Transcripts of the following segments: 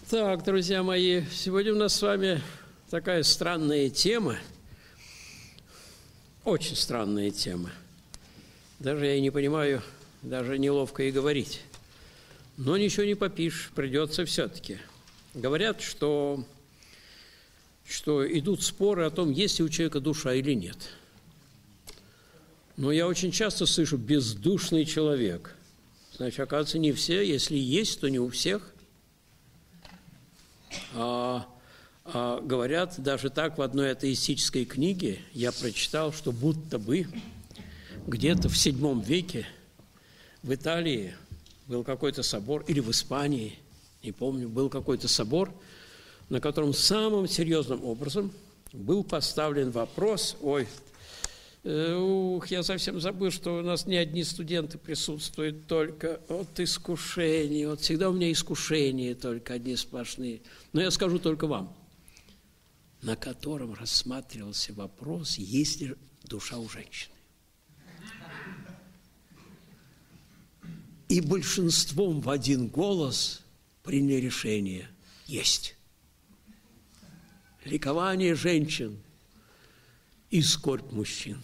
Так, друзья мои, сегодня у нас с вами такая странная тема, очень странная тема. Даже я и не понимаю, даже неловко и говорить. Но ничего не попишешь, придется все-таки. Говорят, что идут споры о том, есть ли у человека душа или нет. Но я очень часто слышу «бездушный человек». Значит, оказывается, не все. Если есть, то не у всех. Говорят, даже так в одной атеистической книге я прочитал, что будто бы где-то в VII веке в Италии был какой-то собор, или в Испании, не помню, был какой-то собор, на котором самым серьезным образом был поставлен вопрос, я совсем забыл, что у нас не одни студенты присутствуют, только от искушений, вот всегда у меня искушения только одни сплошные. Но я скажу только вам, на котором рассматривался вопрос, есть ли душа у женщины. И большинством в один голос приняли решение – есть. Ликование женщин и скорбь мужчин.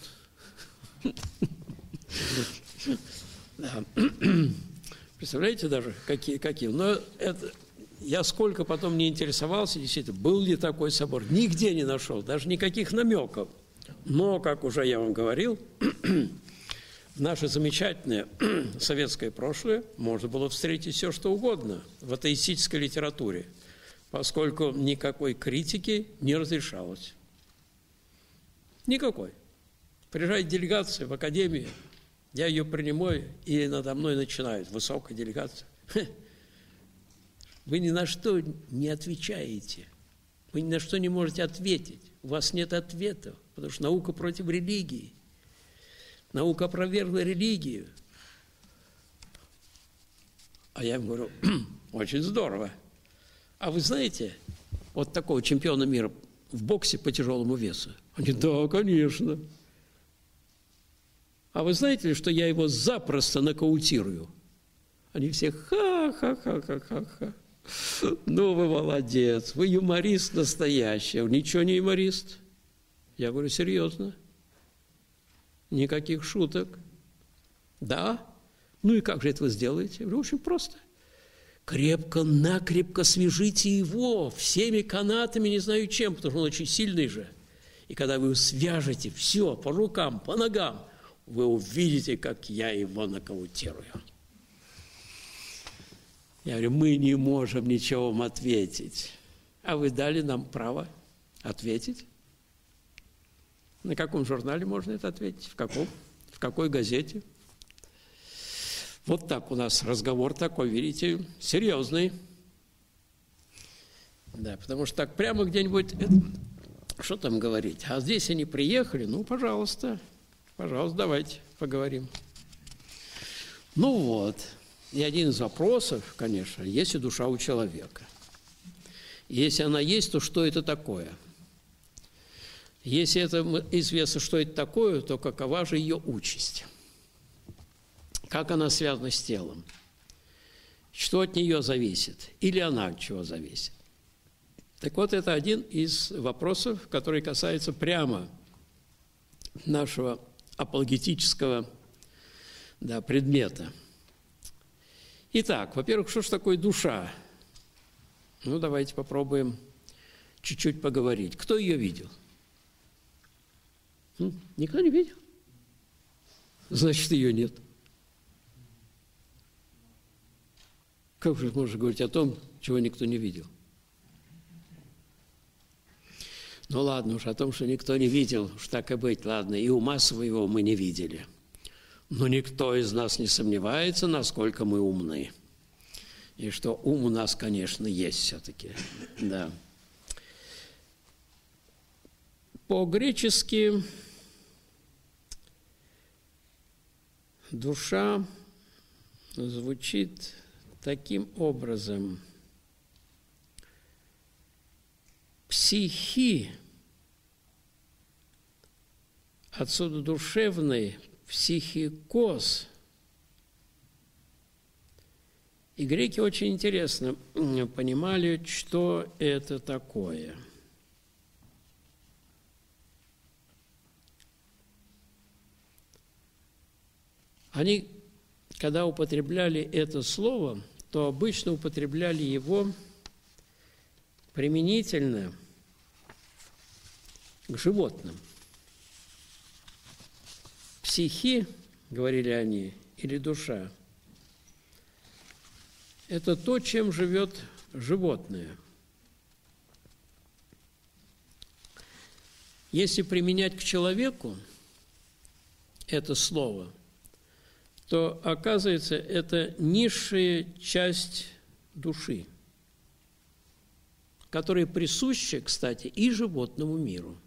Да. Представляете даже, какие? Но это, я сколько потом не интересовался, действительно, был ли такой собор, нигде не нашел, даже никаких намеков. Но, как уже я вам говорил, в наше замечательное советское прошлое можно было встретить все, что угодно в атеистической литературе, поскольку никакой критики не разрешалось. Никакой. Приезжает делегация в академию, я ее принимаю, и надо мной начинают, высокая делегация. Вы ни на что не отвечаете, вы ни на что не можете ответить, у вас нет ответов, потому что наука против религии, наука опровергла религию. А я им говорю, очень здорово. А вы знаете, вот такого чемпиона мира в боксе по тяжелому весу? Они, да, конечно. А вы знаете ли, что я его запросто нокаутирую? Они все ха-ха-ха-ха-ха-ха. Ну, вы молодец, вы юморист настоящий. Ничего не юморист. Я говорю, серьезно. Никаких шуток. Да? Ну и как же это вы сделаете? Я говорю, очень просто. Крепко-накрепко свяжите его всеми канатами, не знаю чем, потому что он очень сильный же. И когда вы его свяжете, все, по рукам, по ногам, вы увидите, как я его нокаутирую. Я говорю, мы не можем ничего вам ответить. А вы дали нам право ответить? На каком журнале можно это ответить? В каком? В какой газете? Вот так у нас разговор такой, видите, серьезный. Да, потому что так прямо где-нибудь, что там говорить? А здесь они приехали, ну, пожалуйста, давайте поговорим. Ну вот, и один из вопросов, конечно, есть ли душа у человека. Если она есть, то что это такое? Если это известно, что это такое, то какова же ее участь? Как она связана с телом? Что от нее зависит? Или она от чего зависит? Так вот, это один из вопросов, который касается прямо нашего апологетического предмета. Итак, во-первых, что же такое душа? Ну, давайте попробуем чуть-чуть поговорить. Кто ее видел? Никто не видел? Значит, ее нет. Как же можно говорить о том, чего никто не видел? Ну ладно уж, о том, что никто не видел, уж так и быть, ладно, и ума своего мы не видели. Но никто из нас не сомневается, насколько мы умны. И что ум у нас, конечно, есть все-таки. Да. По-гречески душа звучит таким образом. Психи, отсюда душевный, психикос, И греки очень интересно понимали, что это такое. Они, когда употребляли это слово, то обычно употребляли его применительно к животным. Психи, говорили они, или душа, это то, чем живет животное. Если применять к человеку это слово, то, оказывается, это низшая часть души, которая присуща, кстати, и животному миру.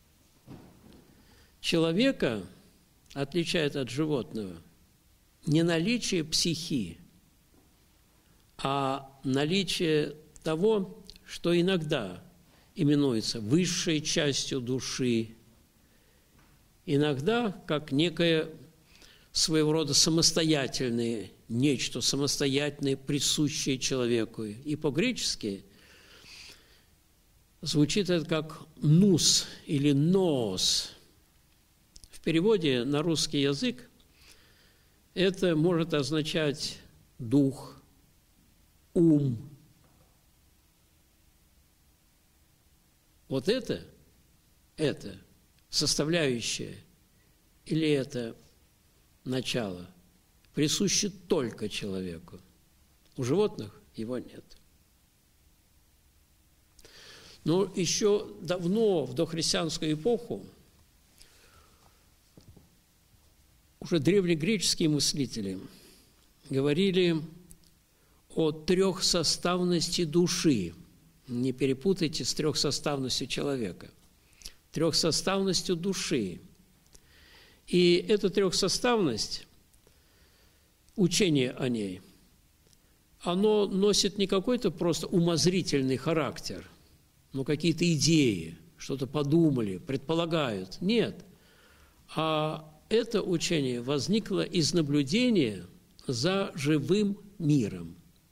Человека отличает от животного не наличие психи, а наличие того, что иногда именуется высшей частью души, иногда как некое своего рода самостоятельное нечто, самостоятельное, присущее человеку. И по-гречески звучит это как «нус» или «ноос». В переводе на русский язык это может означать дух, ум. Вот это составляющее или это начало присуще только человеку. У животных его нет. Но еще давно, в дохристианскую эпоху, уже древнегреческие мыслители говорили о трехсоставности души. Не перепутайте с трехсоставностью человека. Трехсоставностью души. И эта трехсоставность, учение о ней, оно носит не какой-то просто умозрительный характер, но какие-то идеи, что-то подумали, предполагают. Нет. А это учение возникло из наблюдения за живым миром.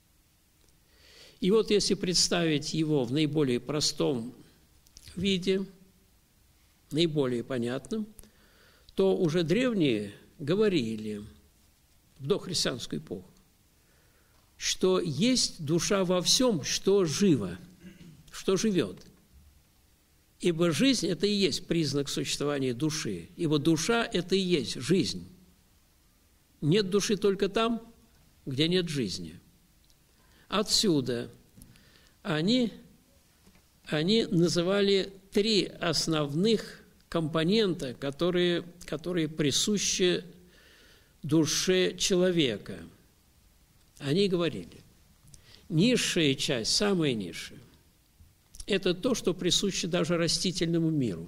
И вот если представить его в наиболее простом виде, наиболее понятном, то уже древние говорили в дохристианскую эпоху, что есть душа во всем, что живо, что живет. Ибо жизнь – это и есть признак существования души. Ибо душа – это и есть жизнь. Нет души только там, где нет жизни. Отсюда они называли три основных компонента, которые присущи душе человека. Они говорили, низшая часть, самая низшая, это то, что присуще даже растительному миру.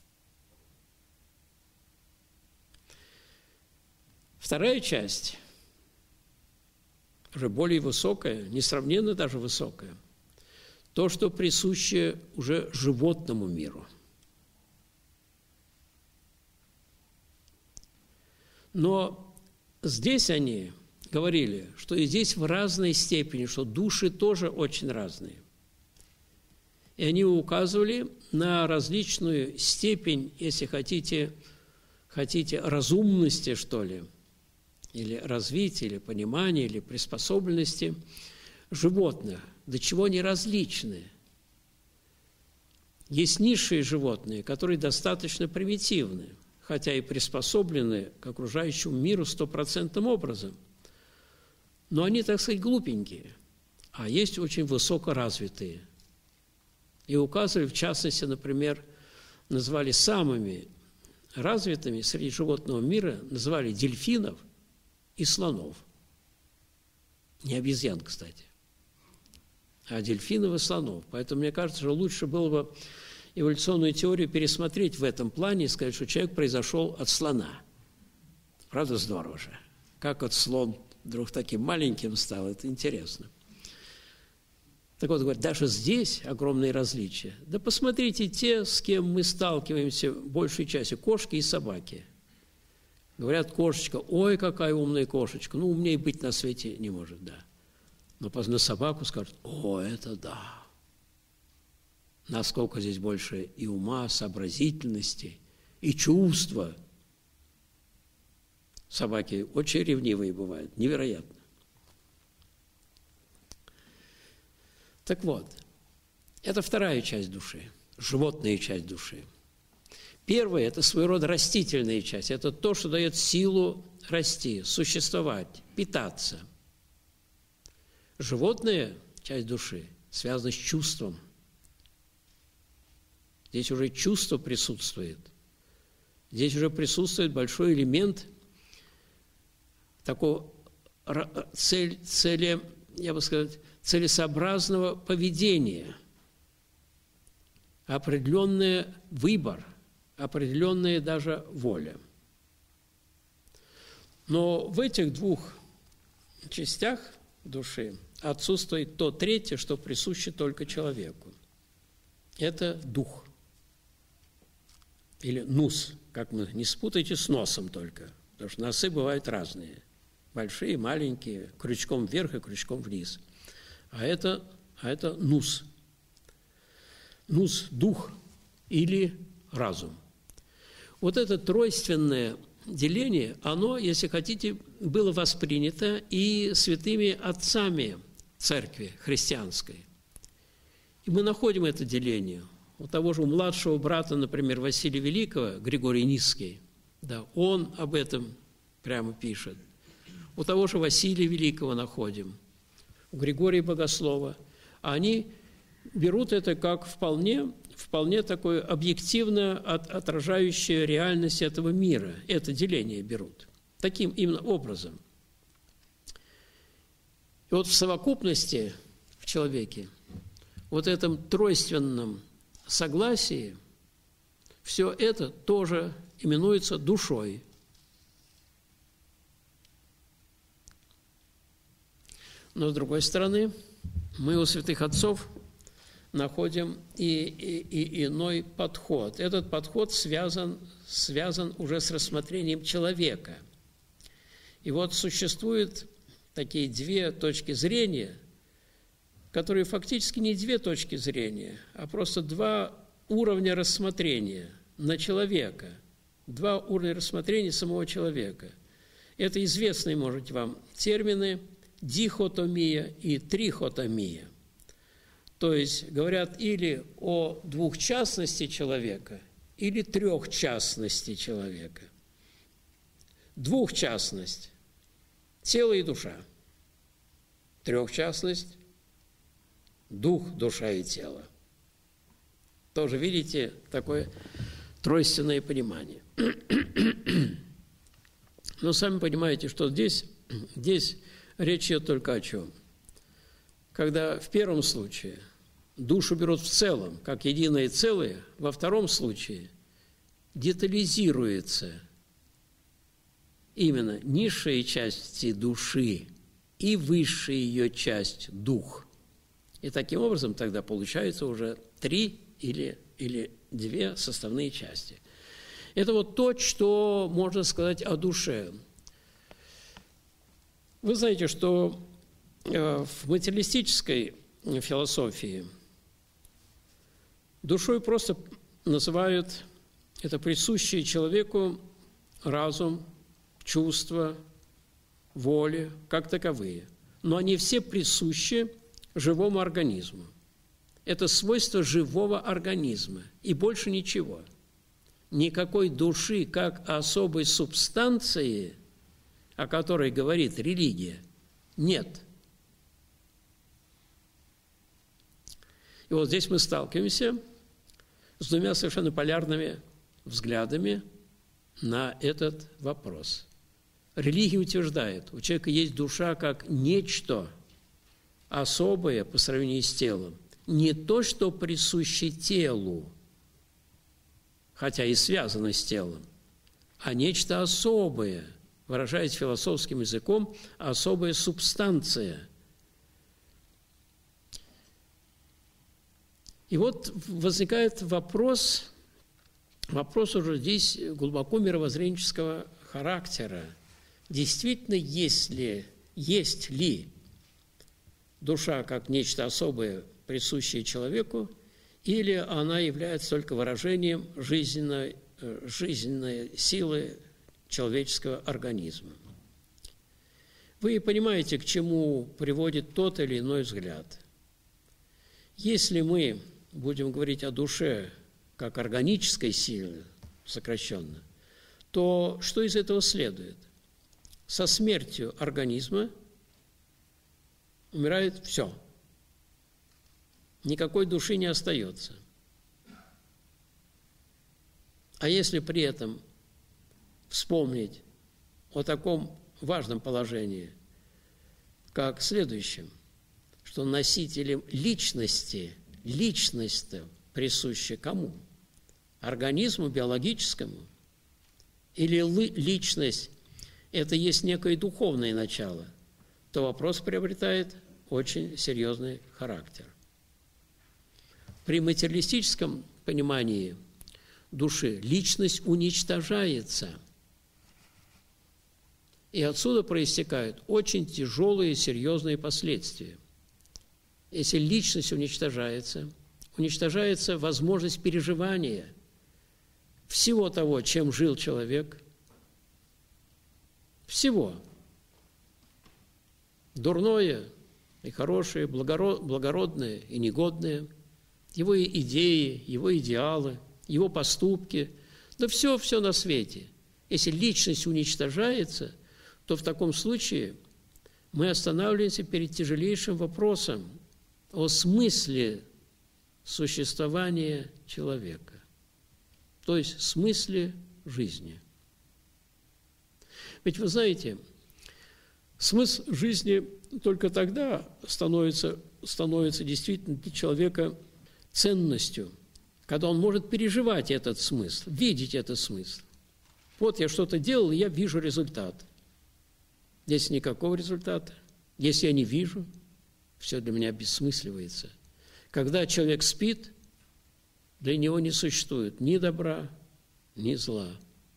Вторая часть, уже более высокая, несравненно даже высокая, то, что присуще уже животному миру. Но здесь они говорили, что и здесь в разной степени, что души тоже очень разные. И они указывали на различную степень, если хотите, разумности, что ли, или развития, или понимания, или приспособленности животных, до чего они различны. Есть низшие животные, которые достаточно примитивны, хотя и приспособлены к окружающему миру 100% образом. Но они, так сказать, глупенькие, а есть очень высокоразвитые. И указывали, в частности, например, назвали самыми развитыми среди животного мира, назвали дельфинов и слонов. Не обезьян, кстати, а дельфинов и слонов. Поэтому, мне кажется, что лучше было бы эволюционную теорию пересмотреть в этом плане и сказать, что человек произошел от слона. Правда, здорово же. Как вот слон вдруг таким маленьким стал, это интересно. Так вот, говорят, даже здесь огромные различия. Да посмотрите те, с кем мы сталкиваемся большей частью, кошки и собаки. Говорят, кошечка, ой, какая умная кошечка. Ну, умнее быть на свете не может, да. Но на собаку скажут: о, это да. Насколько здесь больше и ума, сообразительности, и чувства. Собаки очень ревнивые бывают, невероятно. Так вот, это вторая часть души, животная часть души. Первая – это своего рода растительная часть. Это то, что дает силу расти, существовать, питаться. Животная часть души связана с чувством. Здесь уже чувство присутствует. Здесь уже присутствует большой элемент такого я бы сказал, целесообразного поведения, определенный выбор, определенная даже воля. Но в этих двух частях души отсутствует то третье, что присуще только человеку. Это дух. Или нус, как мы, не спутайте с носом только, потому что носы бывают разные. Большие, маленькие, крючком вверх и крючком вниз. А это нус. Нус – дух или разум. Вот это тройственное деление, оно, если хотите, было воспринято и святыми отцами церкви христианской. И мы находим это деление. У того же младшего брата, например, Василия Великого, Григорий Низкий, да, он об этом прямо пишет. У того же Василия Великого находим, у Григория Богослова. Они берут это как вполне такое объективно отражающее реальность этого мира. Это деление берут. Таким именно образом. И вот в совокупности в человеке, вот этом тройственном согласии, все это тоже именуется душой. Но, с другой стороны, мы у святых отцов находим и иной подход. Этот подход связан уже с рассмотрением человека. И вот существуют такие две точки зрения, которые фактически не две точки зрения, а просто два уровня рассмотрения на человека, два уровня рассмотрения самого человека. Это известные, может быть, вам термины дихотомия и трихотомия. То есть говорят или о двухчастности человека, или трехчастности человека. Двухчастность – тело и душа. Трехчастность – дух, душа и тело. Тоже, видите, такое тройственное понимание. Но сами понимаете, что здесь речь идет только о чем? Когда в первом случае душу берут в целом, как единое целое, во втором случае детализируется именно низшая часть души и высшая ее часть – дух. И таким образом тогда получается уже три или две составные части. Это вот то, что можно сказать о душе. Вы знаете, что в материалистической философии душой просто называют это присущие человеку разум, чувства, воля, как таковые. Но они все присущи живому организму. Это свойство живого организма и больше ничего. Никакой души как особой субстанции, о которой говорит религия, нет. И вот здесь мы сталкиваемся с двумя совершенно полярными взглядами на этот вопрос. Религия утверждает, у человека есть душа как нечто особое по сравнению с телом. Не то, что присуще телу, хотя и связано с телом, а нечто особое, выражаясь философским языком, особая субстанция. И вот возникает вопрос уже здесь глубоко мировоззренческого характера. Действительно, есть ли душа как нечто особое, присущее человеку, или она является только выражением жизненной силы человеческого организма. Вы понимаете, к чему приводит тот или иной взгляд. Если мы будем говорить о душе как органической силе, сокращенно, то что из этого следует? Со смертью организма умирает все. Никакой души не остается. А если при этом вспомнить о таком важном положении, как следующем, что носителем личность присуща кому? Организму биологическому? Или личность – это есть некое духовное начало, то вопрос приобретает очень серьезный характер. При материалистическом понимании души личность уничтожается. И отсюда проистекают очень тяжелые, серьезные последствия. Если личность уничтожается возможность переживания всего того, чем жил человек, всего. Дурное и хорошее, благородное и негодное, его идеи, его идеалы, его поступки, да все на свете. Если личность уничтожается, то в таком случае мы останавливаемся перед тяжелейшим вопросом о смысле существования человека, то есть смысле жизни. Ведь вы знаете, смысл жизни только тогда становится действительно для человека ценностью, когда он может переживать этот смысл, видеть этот смысл. Вот я что-то делал, и я вижу результат. Если никакого результата, если я не вижу, все для меня обессмысливается. Когда человек спит, для него не существует ни добра, ни зла.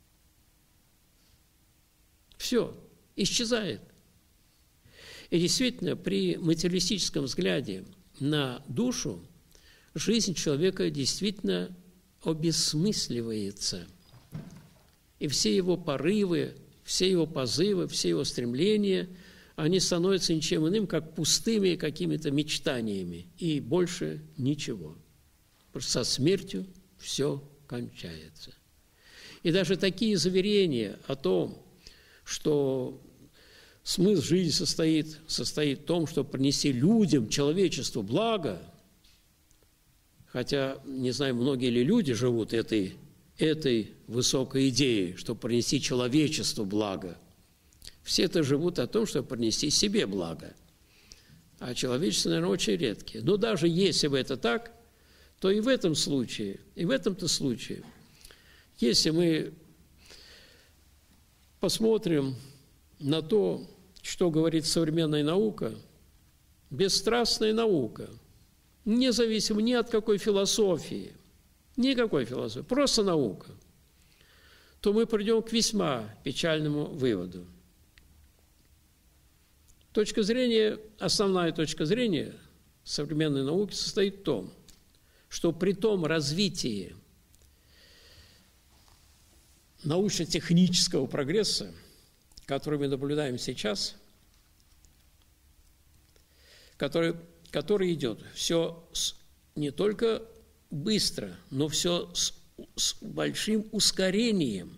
Все исчезает. И действительно, при материалистическом взгляде на душу жизнь человека действительно обессмысливается. И все его порывы, все его позывы, все его стремления, они становятся ничем иным, как пустыми какими-то мечтаниями. И больше ничего. Потому что со смертью все кончается. И даже такие заверения о том, что смысл жизни состоит в том, чтобы принести людям, человечеству благо, хотя, не знаю, многие ли люди живут этой высокой идеей, чтобы принести человечеству благо. Все это живут о том, чтобы принести себе благо. А человечество, наверное, очень редкие. Но даже если бы это так, то и в этом случае, и в этом-то случае, если мы посмотрим на то, что говорит современная наука, бесстрастная наука, независимо ни от какой философии, никакой философии, просто наука, то мы придем к весьма печальному выводу. Основная точка зрения современной науки состоит в том, что при том развитии научно-технического прогресса, который мы наблюдаем сейчас, который идет все не только быстро, но все с большим ускорением,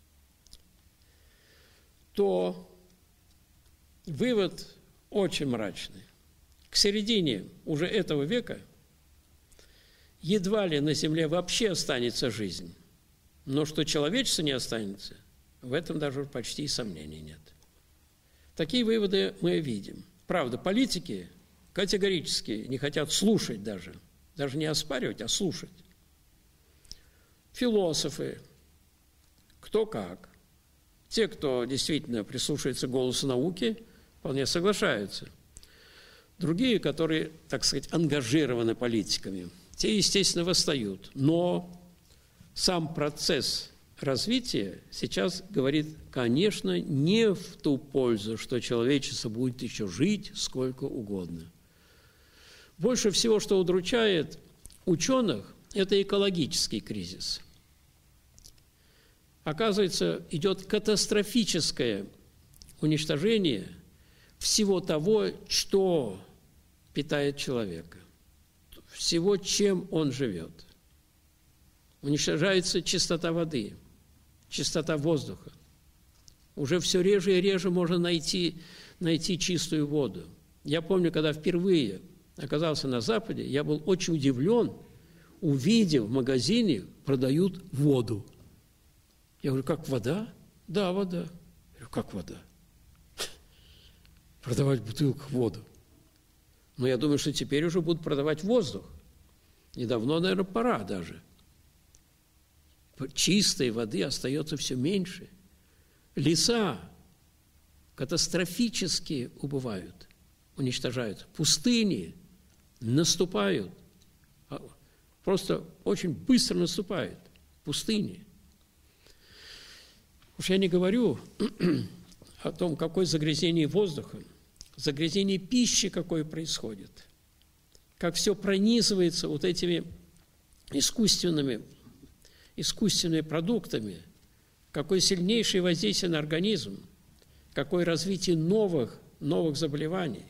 то вывод очень мрачный. К середине уже этого века едва ли на Земле вообще останется жизнь, но что человечество не останется, в этом даже почти сомнений нет. Такие выводы мы видим. Правда, политики категорически не хотят слушать даже не оспаривать, а слушать. Философы, кто как. Те, кто действительно прислушивается к голосу науки, вполне соглашаются. Другие, которые, так сказать, ангажированы политиками, те, естественно, восстают. Но сам процесс развития сейчас говорит, конечно, не в ту пользу, что человечество будет еще жить сколько угодно. Больше всего, что удручает ученых, это экологический кризис. Оказывается, идет катастрофическое уничтожение всего того, что питает человека, всего, чем он живет. Уничтожается чистота воды, чистота воздуха. Уже все реже и реже можно найти чистую воду. Я помню, когда впервые оказался на Западе, я был очень удивлен, увидев в магазине продают воду. Я говорю, как вода? Да, вода. Я говорю, как вода? Продавать в бутылках воду. Но я думаю, что теперь уже будут продавать воздух. И давно, наверное, пора даже. Чистой воды остается все меньше. Леса катастрофически убывают, уничтожаются. Пустыни наступают. Просто очень быстро наступают пустыни. Уж я не говорю о том, какое загрязнение воздуха, загрязнение пищи какое происходит, как все пронизывается вот этими искусственными продуктами, какое сильнейшее воздействие на организм, какое развитие новых заболеваний.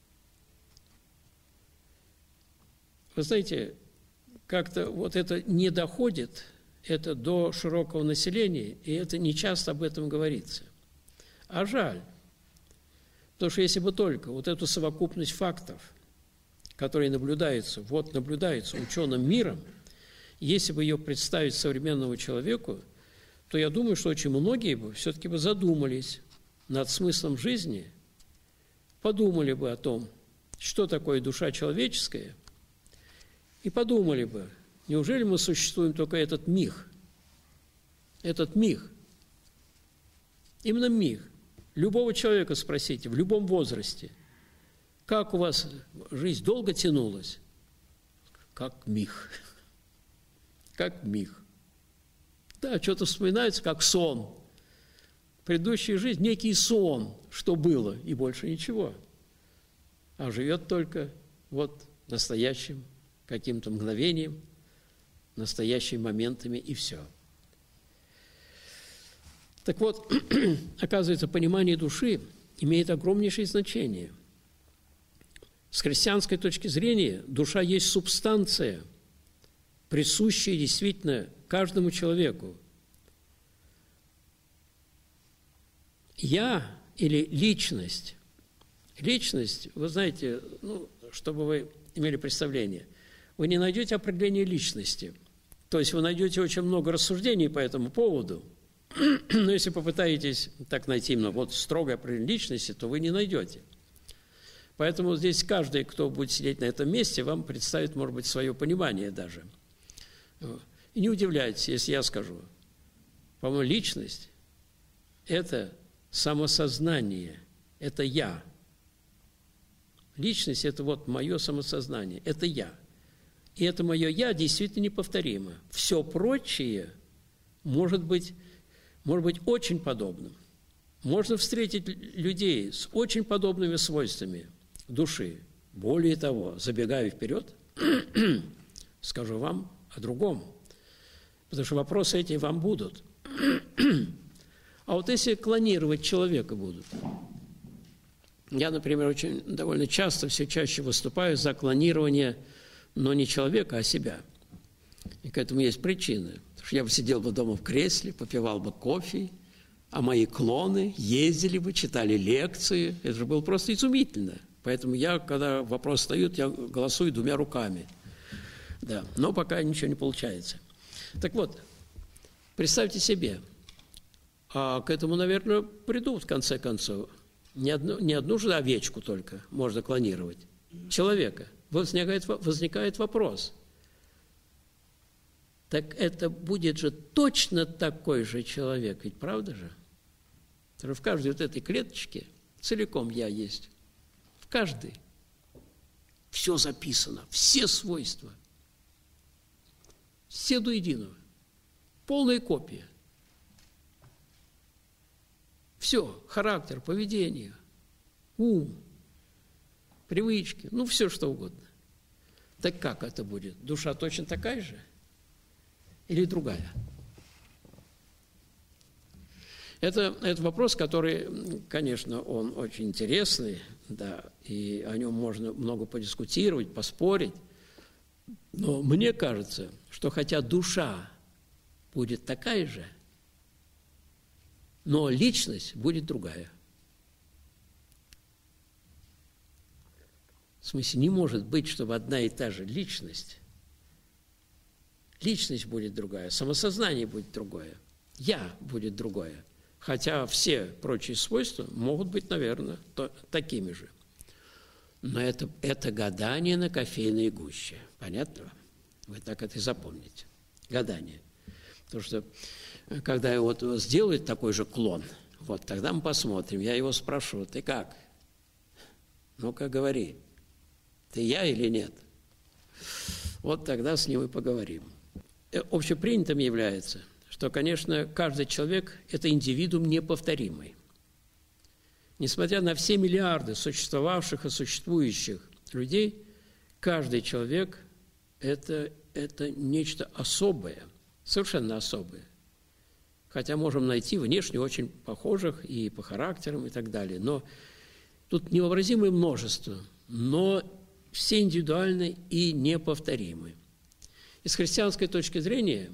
Вы знаете, как-то вот это не доходит, это до широкого населения, и это не часто об этом говорится. А жаль, потому что если бы только вот эту совокупность фактов, которые наблюдаются ученым миром, если бы ее представить современному человеку, то я думаю, что очень многие бы все-таки бы задумались над смыслом жизни, подумали бы о том, что такое душа человеческая, и подумали бы, неужели мы существуем только этот миг? Этот миг. Именно миг. Любого человека спросите, в любом возрасте, как у вас жизнь долго тянулась? Как миг. Как миг. Да, что-то вспоминается, как сон. Предыдущая жизнь – некий сон, что было, и больше ничего. А живет только вот настоящим каким-то мгновением, настоящими моментами, и все. Так вот, оказывается, понимание души имеет огромнейшее значение. С христианской точки зрения душа есть субстанция, присущая действительно каждому человеку. Я или личность. Личность, вы знаете, чтобы вы имели представление, вы не найдете определения личности. То есть вы найдете очень много рассуждений по этому поводу, но если попытаетесь так найти именно вот строгое определение личности, то вы не найдете. Поэтому здесь каждый, кто будет сидеть на этом месте, вам представит, может быть, свое понимание даже. И не удивляйтесь, если я скажу, по-моему, личность – это самосознание, это я. Личность – это вот мое самосознание, это я. И это мое «я» действительно неповторимо. Все прочее может быть очень подобным. Можно встретить людей с очень подобными свойствами души. Более того, забегая вперед, скажу вам о другом. Потому что вопросы эти вам будут. А вот если клонировать человека будут? Я, например, довольно часто, все чаще выступаю за клонирование, но не человека, а себя. И к этому есть причины. Потому что я бы сидел бы дома в кресле, попивал бы кофе, а мои клоны ездили бы, читали лекции. Это же было просто изумительно. Поэтому я, когда вопрос встает, я голосую двумя руками. Да, но пока ничего не получается. Так вот, представьте себе, а к этому, наверное, придут в конце концов. Не одну же овечку только можно клонировать. Человека. Возникает вопрос. Так это будет же точно такой же человек, ведь правда же? Потому что в каждой вот этой клеточке целиком я есть. В каждой. Все записано, все свойства. Все до единого. Полная копия. Все, характер, поведение, ум, привычки, все что угодно. Так как это будет? Душа точно такая же или другая? Это вопрос, который, конечно, он очень интересный, да, и о нем можно много подискутировать, поспорить. Но мне кажется, что хотя душа будет такая же, но личность будет другая. В смысле, не может быть, чтобы одна и та же личность будет другая, самосознание будет другое, я будет другое. Хотя все прочие свойства могут быть, наверное, такими же. Но это гадание на кофейной гуще. Понятно вам? Вы так это и запомните. Гадание. Потому что, когда вот сделают такой же клон, вот тогда мы посмотрим. Я его спрошу: ты как? Ну-ка, говори. Ты я или нет? Вот тогда с ним и поговорим. Общепринятым является, что, конечно, каждый человек – это индивидуум неповторимый. Несмотря на все миллиарды существовавших и существующих людей, каждый человек – это нечто особое, совершенно особое. Хотя можем найти внешне очень похожих и по характерам и так далее. Но тут невообразимое множество, но все индивидуальны и неповторимы. И с христианской точки зрения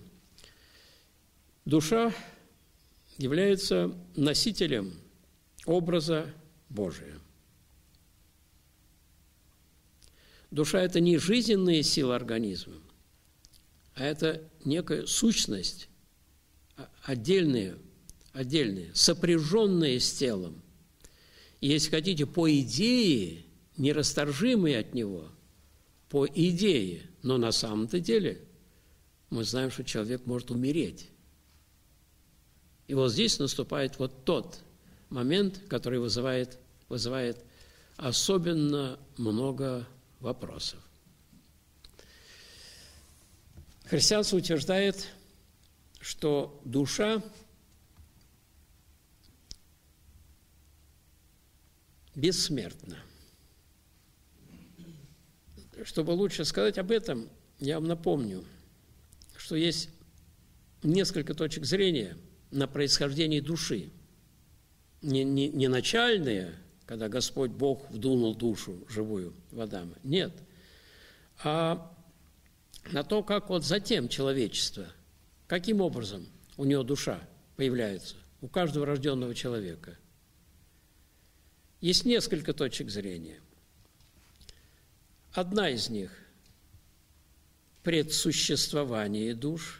душа является носителем образа Божия. Душа – это не жизненная сила организма, а это некая сущность, отдельная, сопряженная с телом. И, если хотите, по идее, нерасторжимые от него, по идее, но на самом-то деле мы знаем, что человек может умереть. И вот здесь наступает вот тот момент, который вызывает особенно много вопросов. Христианство утверждает, что душа бессмертна. Чтобы лучше сказать об этом, я вам напомню, что есть несколько точек зрения на происхождение души. Не начальные, когда Господь Бог вдунул душу живую в Адама, нет, а на то, как вот затем человечество, каким образом у него душа появляется, у каждого рожденного человека. Есть несколько точек зрения. Одна из них – предсуществование душ.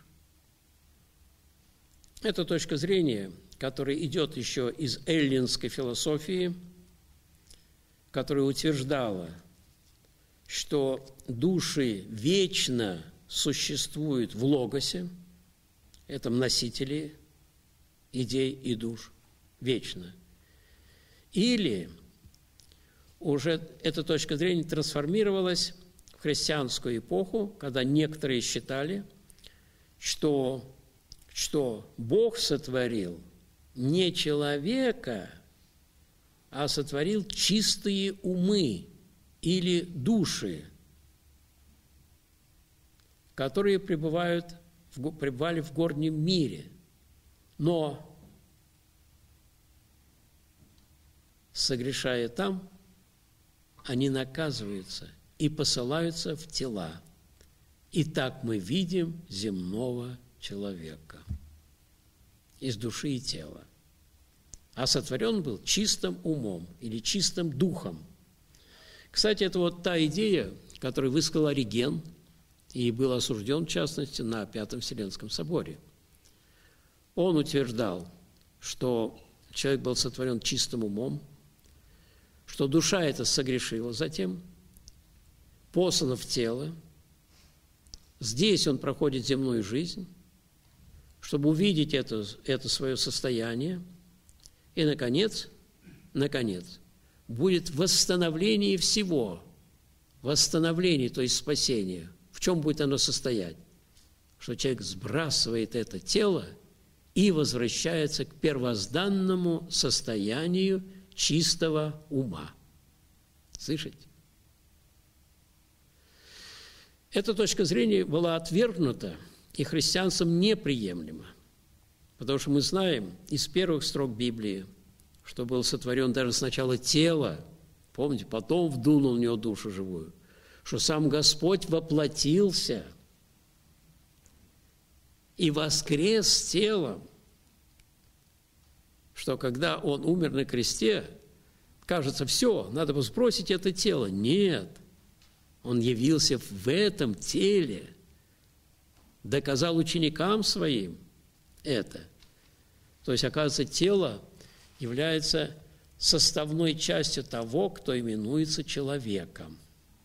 Это точка зрения, которая идет еще из эллинской философии, которая утверждала, что души вечно существуют в логосе, этом носителе идей и душ, вечно. Или уже эта точка зрения трансформировалась в христианскую эпоху, когда некоторые считали, что Бог сотворил не человека, а сотворил чистые умы или души, которые пребывали в горнем мире, но, согрешая там, они наказываются и посылаются в тела. И так мы видим земного человека из души и тела. А сотворен был чистым умом или чистым духом. Кстати, это вот та идея, которую высказал Ориген и был осужден, в частности, на Пятом Вселенском соборе. Он утверждал, что человек был сотворен чистым умом, что душа эта согрешила затем, послана в тело. Здесь он проходит земную жизнь, чтобы увидеть это свое состояние. И, наконец, будет восстановление всего. Восстановление, то есть спасение. В чем будет оно состоять? Что человек сбрасывает это тело и возвращается к первозданному состоянию чистого ума. Слышите? Эта точка зрения была отвергнута и христианством неприемлема, потому что мы знаем из первых строк Библии, что был сотворен даже сначала тело, помните, потом вдунул в него душу живую, что сам Господь воплотился и воскрес телом, что когда Он умер на кресте, кажется, все, надо бы сбросить это тело. Нет, Он явился в этом теле, доказал ученикам своим это. То есть, оказывается, тело является составной частью того, кто именуется человеком.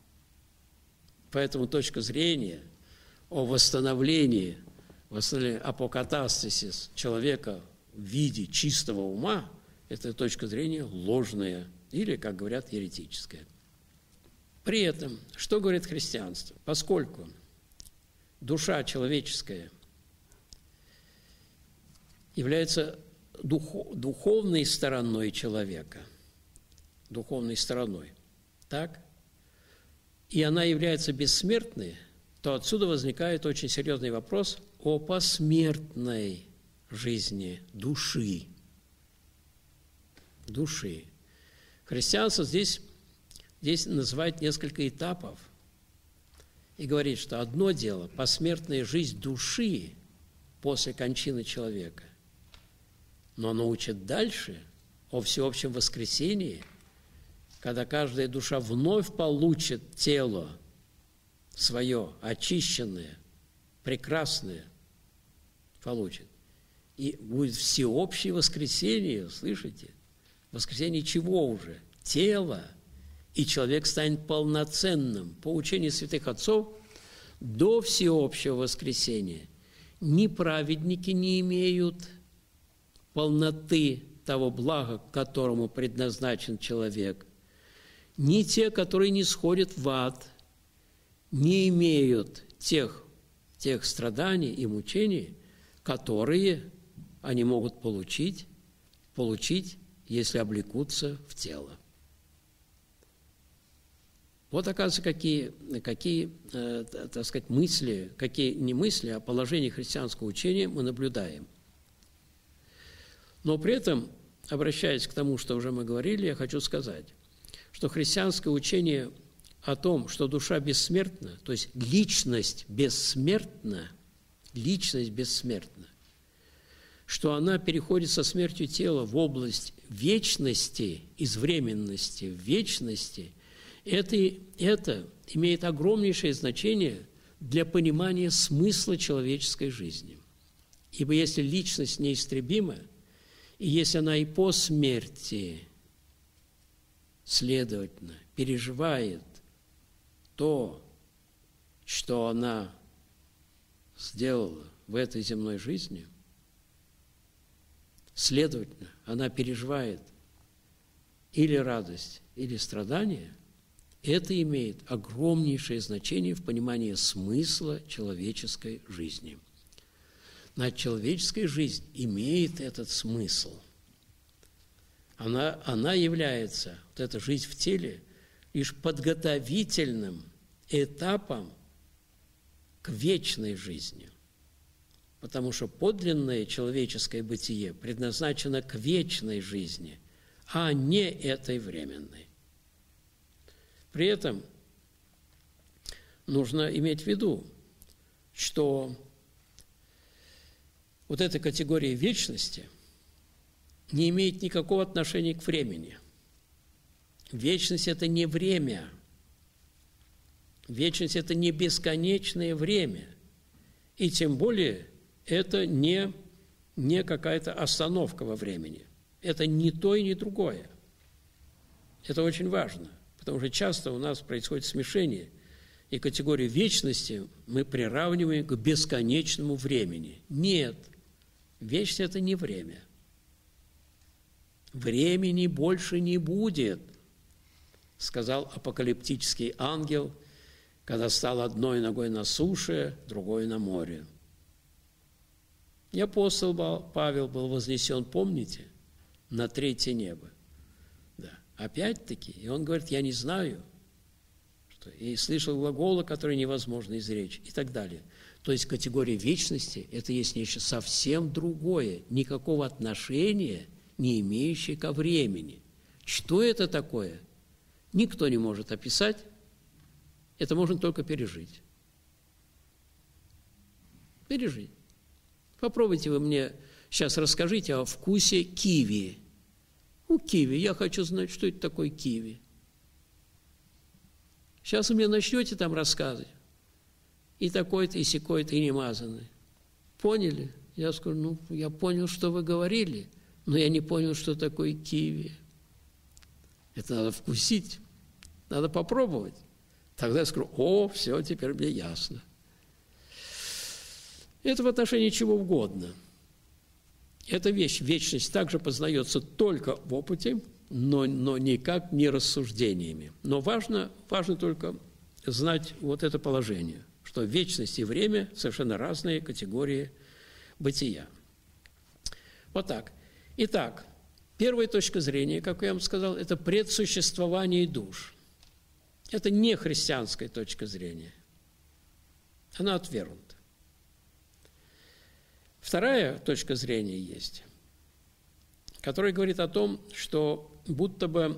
Поэтому точка зрения о восстановлении апокатастасис человека в виде чистого ума – это точка зрения ложная или, как говорят, еретическая. При этом, что говорит христианство? Поскольку душа человеческая является духовной стороной человека, духовной стороной, так? И она является бессмертной, то отсюда возникает очень серьезный вопрос о посмертной жизни души. Души. Христианство здесь называет несколько этапов и говорит, что одно дело – посмертная жизнь души после кончины человека, но оно учит дальше о всеобщем воскресении, когда каждая душа вновь получит тело свое, очищенное, прекрасное, получит. И будет всеобщее воскресение, слышите? Воскресение чего уже? Тела. И человек станет полноценным. По учению святых отцов, до всеобщего воскресения ни праведники не имеют полноты того блага, к которому предназначен человек, ни те, которые не сходят в ад, не имеют тех страданий и мучений, которые они могут получить, если облекутся в тело. Вот, оказывается, какие, так сказать, мысли, какие не мысли, а положения христианского учения мы наблюдаем. Но при этом, обращаясь к тому, что уже мы говорили, я хочу сказать, что христианское учение о том, что душа бессмертна, то есть личность бессмертна, что она переходит со смертью тела в область вечности, из временности в вечности, это имеет огромнейшее значение для понимания смысла человеческой жизни. Ибо если личность неистребима, и если она и по смерти, следовательно, переживает то, что она сделала в этой земной жизни, следовательно, она переживает или радость, или страдание, это имеет огромнейшее значение в понимании смысла человеческой жизни. Значит, человеческая жизнь имеет этот смысл. Она является, вот эта жизнь в теле, лишь подготовительным этапом к вечной жизни. Потому что подлинное человеческое бытие предназначено к вечной жизни, а не этой временной. При этом нужно иметь в виду, что вот эта категория вечности не имеет никакого отношения к времени. Вечность – это не время. Вечность – это не бесконечное время. И тем более это не какая-то остановка во времени. Это не то и не другое. Это очень важно, потому что часто у нас происходит смешение, и категорию вечности мы приравниваем к бесконечному времени. Нет, вечность – это не время. Времени больше не будет, сказал апокалиптический ангел, когда стал одной ногой на суше, другой на море. И апостол Павел был вознесен, помните, на третье небо. Да. Опять-таки, и он говорит, я не знаю, и слышал глаголы, которые невозможно изречь, и так далее. То есть категория вечности – это есть нечто совсем другое, никакого отношения не имеющее ко времени. Что это такое? Никто не может описать, это можно только пережить. Пережить. Попробуйте вы мне сейчас расскажите о вкусе киви. Киви, я хочу знать, что это такое киви. Сейчас вы мне начнете там рассказывать. И такой-то, и сякой-то, и немазанный. Поняли? Я скажу, я понял, что вы говорили, но я не понял, что такое киви. Это надо вкусить, надо попробовать. Тогда я скажу, все, теперь мне ясно. Это в отношении чего угодно. Эта вещь, вечность, также познается только в опыте, но никак не рассуждениями. Но важно только знать вот это положение, что вечность и время – совершенно разные категории бытия. Вот так. Итак, первая точка зрения, как я вам сказал, это предсуществование душ. Это не христианская точка зрения. Она отвергнута. Вторая точка зрения есть, которая говорит о том, что будто бы,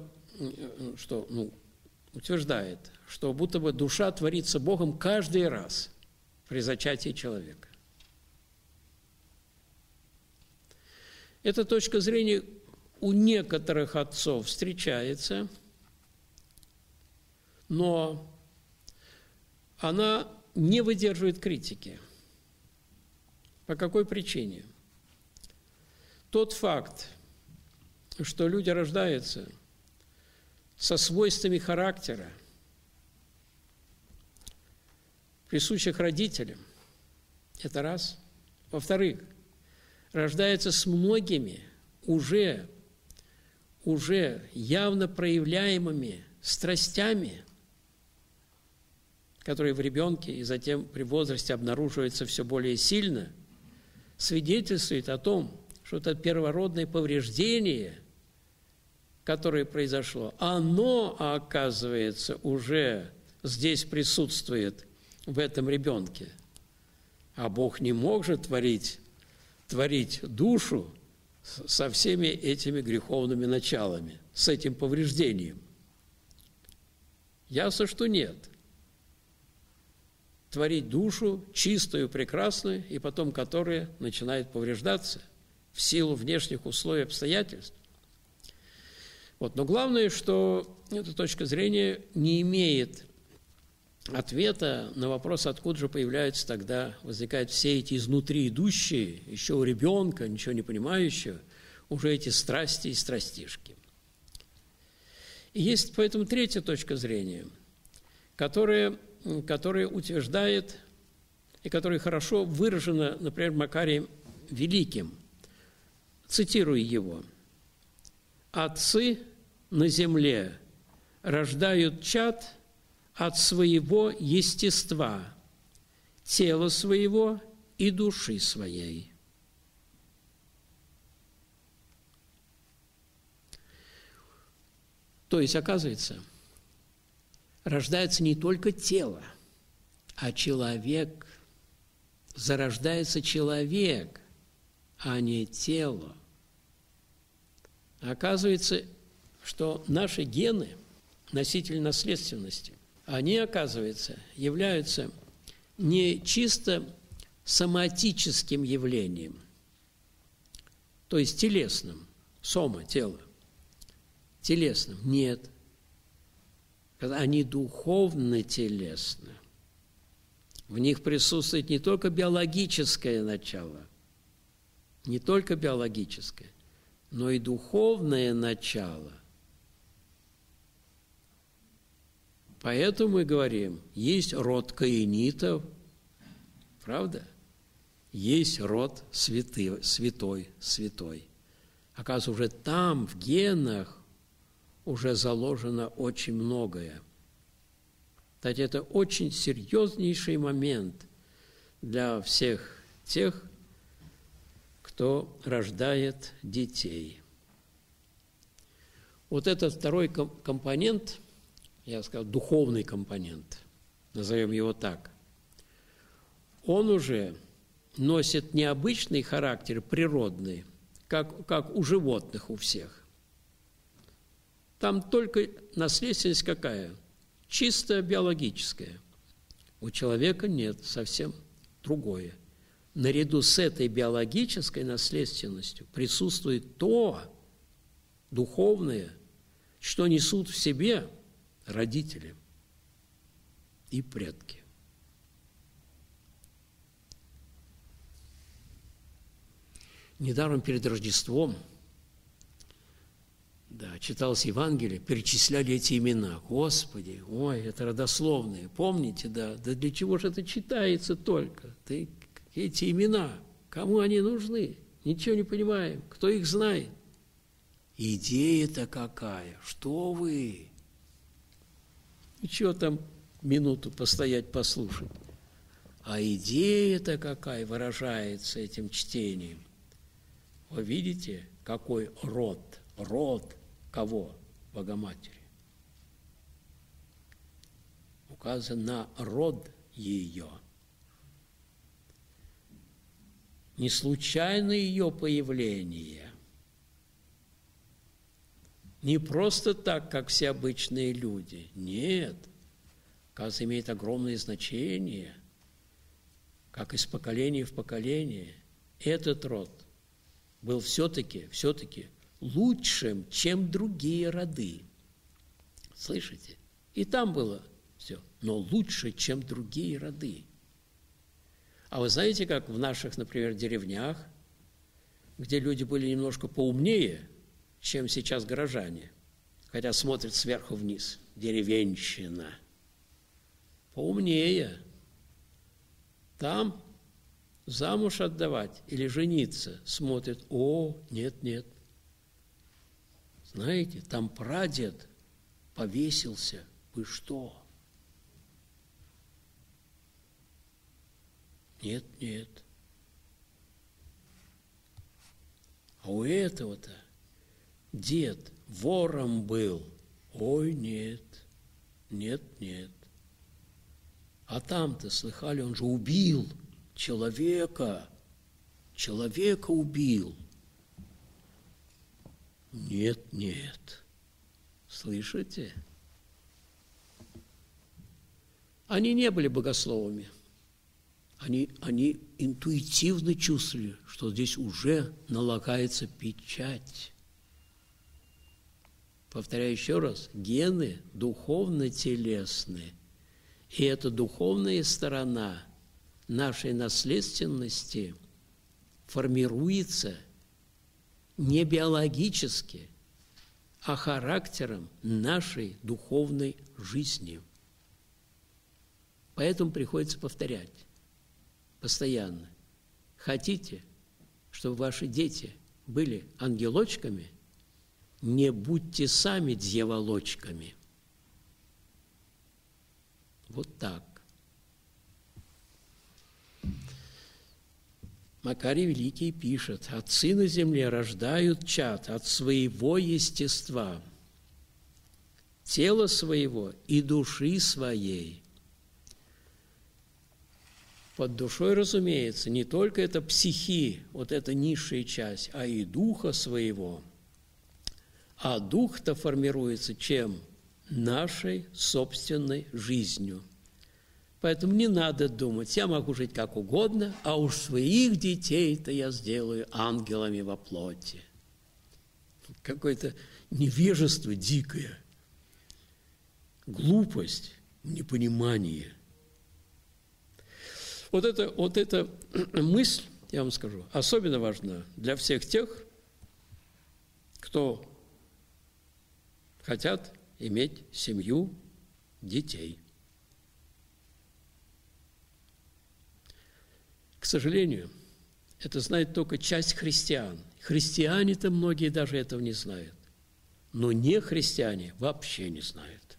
утверждает, что будто бы душа творится Богом каждый раз при зачатии человека. Эта точка зрения у некоторых отцов встречается, но она не выдерживает критики. По какой причине? Тот факт, что люди рождаются со свойствами характера, присущих родителям, это раз. Во-вторых, рождаются с многими уже явно проявляемыми страстями, которые в ребенке и затем при возрасте обнаруживаются все более сильно, свидетельствует о том, что это первородное повреждение, которое произошло, оно, оказывается, уже здесь присутствует в этом ребенке. А Бог не мог же творить душу со всеми этими греховными началами, с этим повреждением. Ясно, что нет. Творить душу чистую, прекрасную, и потом которая начинает повреждаться в силу внешних условий и обстоятельств. Но главное, что эта точка зрения не имеет ответа на вопрос, откуда же появляются тогда, возникают все эти изнутри идущие, еще у ребенка, ничего не понимающего, уже эти страсти и страстишки. И есть поэтому третья точка зрения, которая утверждает, и которая хорошо выражена, например, Макарием Великим. Цитирую его. «Отцы на земле рождают чад от своего естества, тела своего и души своей». То есть, оказывается, рождается не только тело, а человек. Зарождается человек, а не тело. Оказывается, что наши гены, носители наследственности, они, оказывается, являются не чисто соматическим явлением, то есть телесным, сома, тело, телесным, нет. Они духовно-телесны. В них присутствует не только биологическое начало, не только биологическое, но и духовное начало. Поэтому мы говорим, есть род каинитов, правда? Есть род святой. Оказывается, уже там, в генах, уже заложено очень многое. Кстати, это очень серьезнейший момент для всех тех, кто рождает детей. Вот этот второй компонент я сказал, духовный компонент, назовем его так, он уже носит необычный характер, природный, как у животных у всех. Там только наследственность какая? Чисто биологическая. У человека нет, совсем другое. Наряду с этой биологической наследственностью присутствует то духовное, что несут в себе родители и предки. Недаром перед Рождеством, читалось Евангелие, перечисляли эти имена. Господи, это родословные, помните, да для чего же это читается только? Эти имена, кому они нужны? Ничего не понимаем, кто их знает? Идея-то какая, что вы? Ничего там минуту постоять, послушать. А идея-то какая выражается этим чтением. Вы видите, какой род? Род кого? Богоматери. Указан на род ее. Не случайно ее появление. Не просто так, как все обычные люди. Нет. Оказывается, имеет огромное значение, как из поколения в поколение. Этот род был все-таки лучшим, чем другие роды. Слышите? И там было все, но лучше, чем другие роды. А вы знаете, как в наших, например, деревнях, где люди были немножко поумнее, чем сейчас горожане, хотя смотрят сверху вниз, деревенщина, поумнее, там замуж отдавать или жениться смотрят, нет. Знаете, там прадед повесился, вы что? Нет. А у этого-то дед вором был. Нет. А там-то, слыхали, он же убил человека. Человека убил. Нет. Слышите? Они не были богословами. Они интуитивно чувствовали, что здесь уже налагается печать. Повторяю еще раз, гены духовно-телесны. И эта духовная сторона нашей наследственности формируется не биологически, а характером нашей духовной жизни. Поэтому приходится повторять постоянно. Хотите, чтобы ваши дети были ангелочками, не будьте сами дьяволочками. Вот так. Макарий Великий пишет: «Отцы на земле рождают чад от своего естества, тела своего и души своей». Под душой, разумеется, не только это психи, вот эта низшая часть, а и духа своего. А дух-то формируется чем? Нашей собственной жизнью. Поэтому не надо думать, я могу жить как угодно, а уж своих детей-то я сделаю ангелами во плоти. Какое-то невежество дикое, глупость, непонимание. Вот эта мысль, я вам скажу, особенно важна для всех тех, кто хотят иметь семью, детей. К сожалению, это знает только часть христиан. Христиане-то многие даже этого не знают. Но не христиане вообще не знают.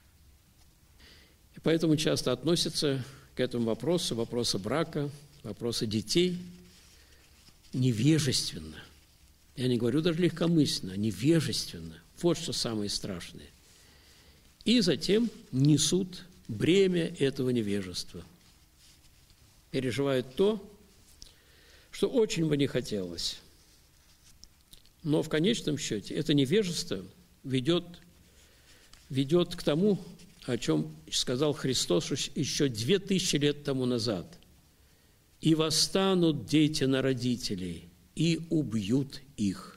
И поэтому часто относятся к этому вопросу брака, вопросу детей, невежественно. Я не говорю даже легкомысленно, невежественно. Вот что самое страшное. и затем несут бремя этого невежества. Переживают то, что очень бы не хотелось. Но в конечном счете это невежество ведет к тому, о чем сказал Христос еще 2000 лет тому назад. «И восстанут дети на родителей, и убьют их».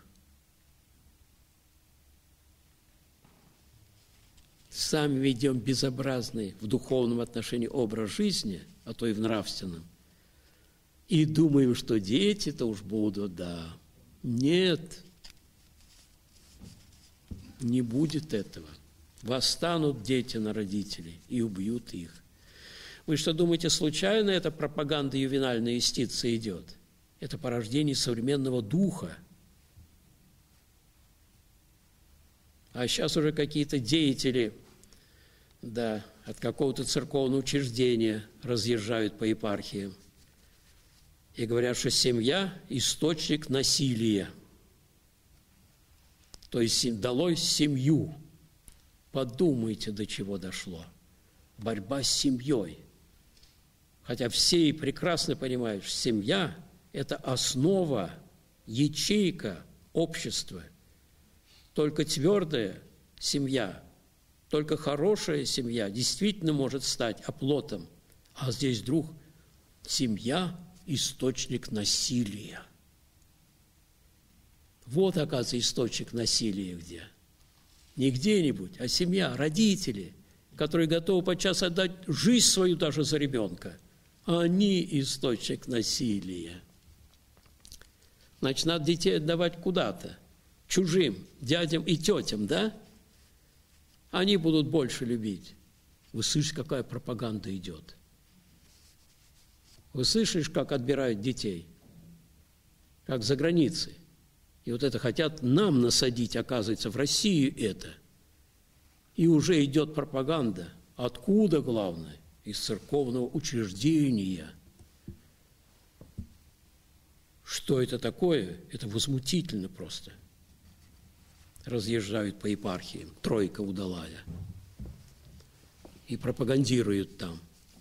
Сами ведем безобразный в духовном отношении образ жизни, а то и в нравственном, и думаем, что дети-то уж будут, да. Нет, не будет этого. Восстанут дети на родителей и убьют их. Вы что, думаете, случайно эта пропаганда ювенальной юстиции идет? Это порождение современного духа. А сейчас уже какие-то деятели, да, от какого-то церковного учреждения разъезжают по епархиям и говорят, что семья – источник насилия. То есть долой семью. Подумайте, до чего дошло. Борьба с семьей. Хотя все и прекрасно понимают, что семья – это основа, ячейка общества. Только твердая семья, только хорошая семья действительно может стать оплотом. А здесь вдруг семья – источник насилия. Вот, оказывается, источник насилия где. Не где-нибудь, а семья, родители, которые готовы подчас отдать жизнь свою даже за ребенка. Они источник насилия. Значит, надо детей отдавать куда-то, чужим дядям и тетям, да? Они будут больше любить. Вы слышите, какая пропаганда идет? Вы слышите, как отбирают детей? Как за границей. И вот это хотят нам насадить, оказывается, в Россию это. И уже идет пропаганда. Откуда, главное? Из церковного учреждения. Что это такое? Это возмутительно просто. Разъезжают по епархиям, тройка удалая. И пропагандируют там.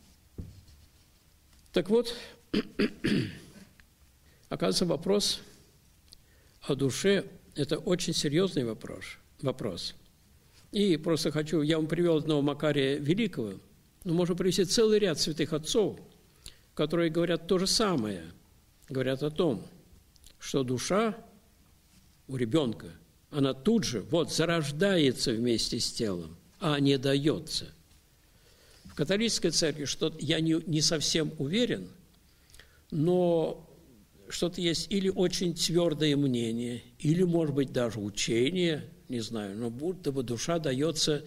Так вот, оказывается, вопрос о душе – это очень серьезный вопрос. И просто я вам привел одного Макария Великого, но можно привести целый ряд святых отцов, которые говорят то же самое, говорят о том, что душа у ребенка, она тут же зарождается вместе с телом, а не дается. В католической церкви я не совсем уверен, но что-то есть или очень твердое мнение, или, может быть, даже учение, не знаю, но будто бы душа дается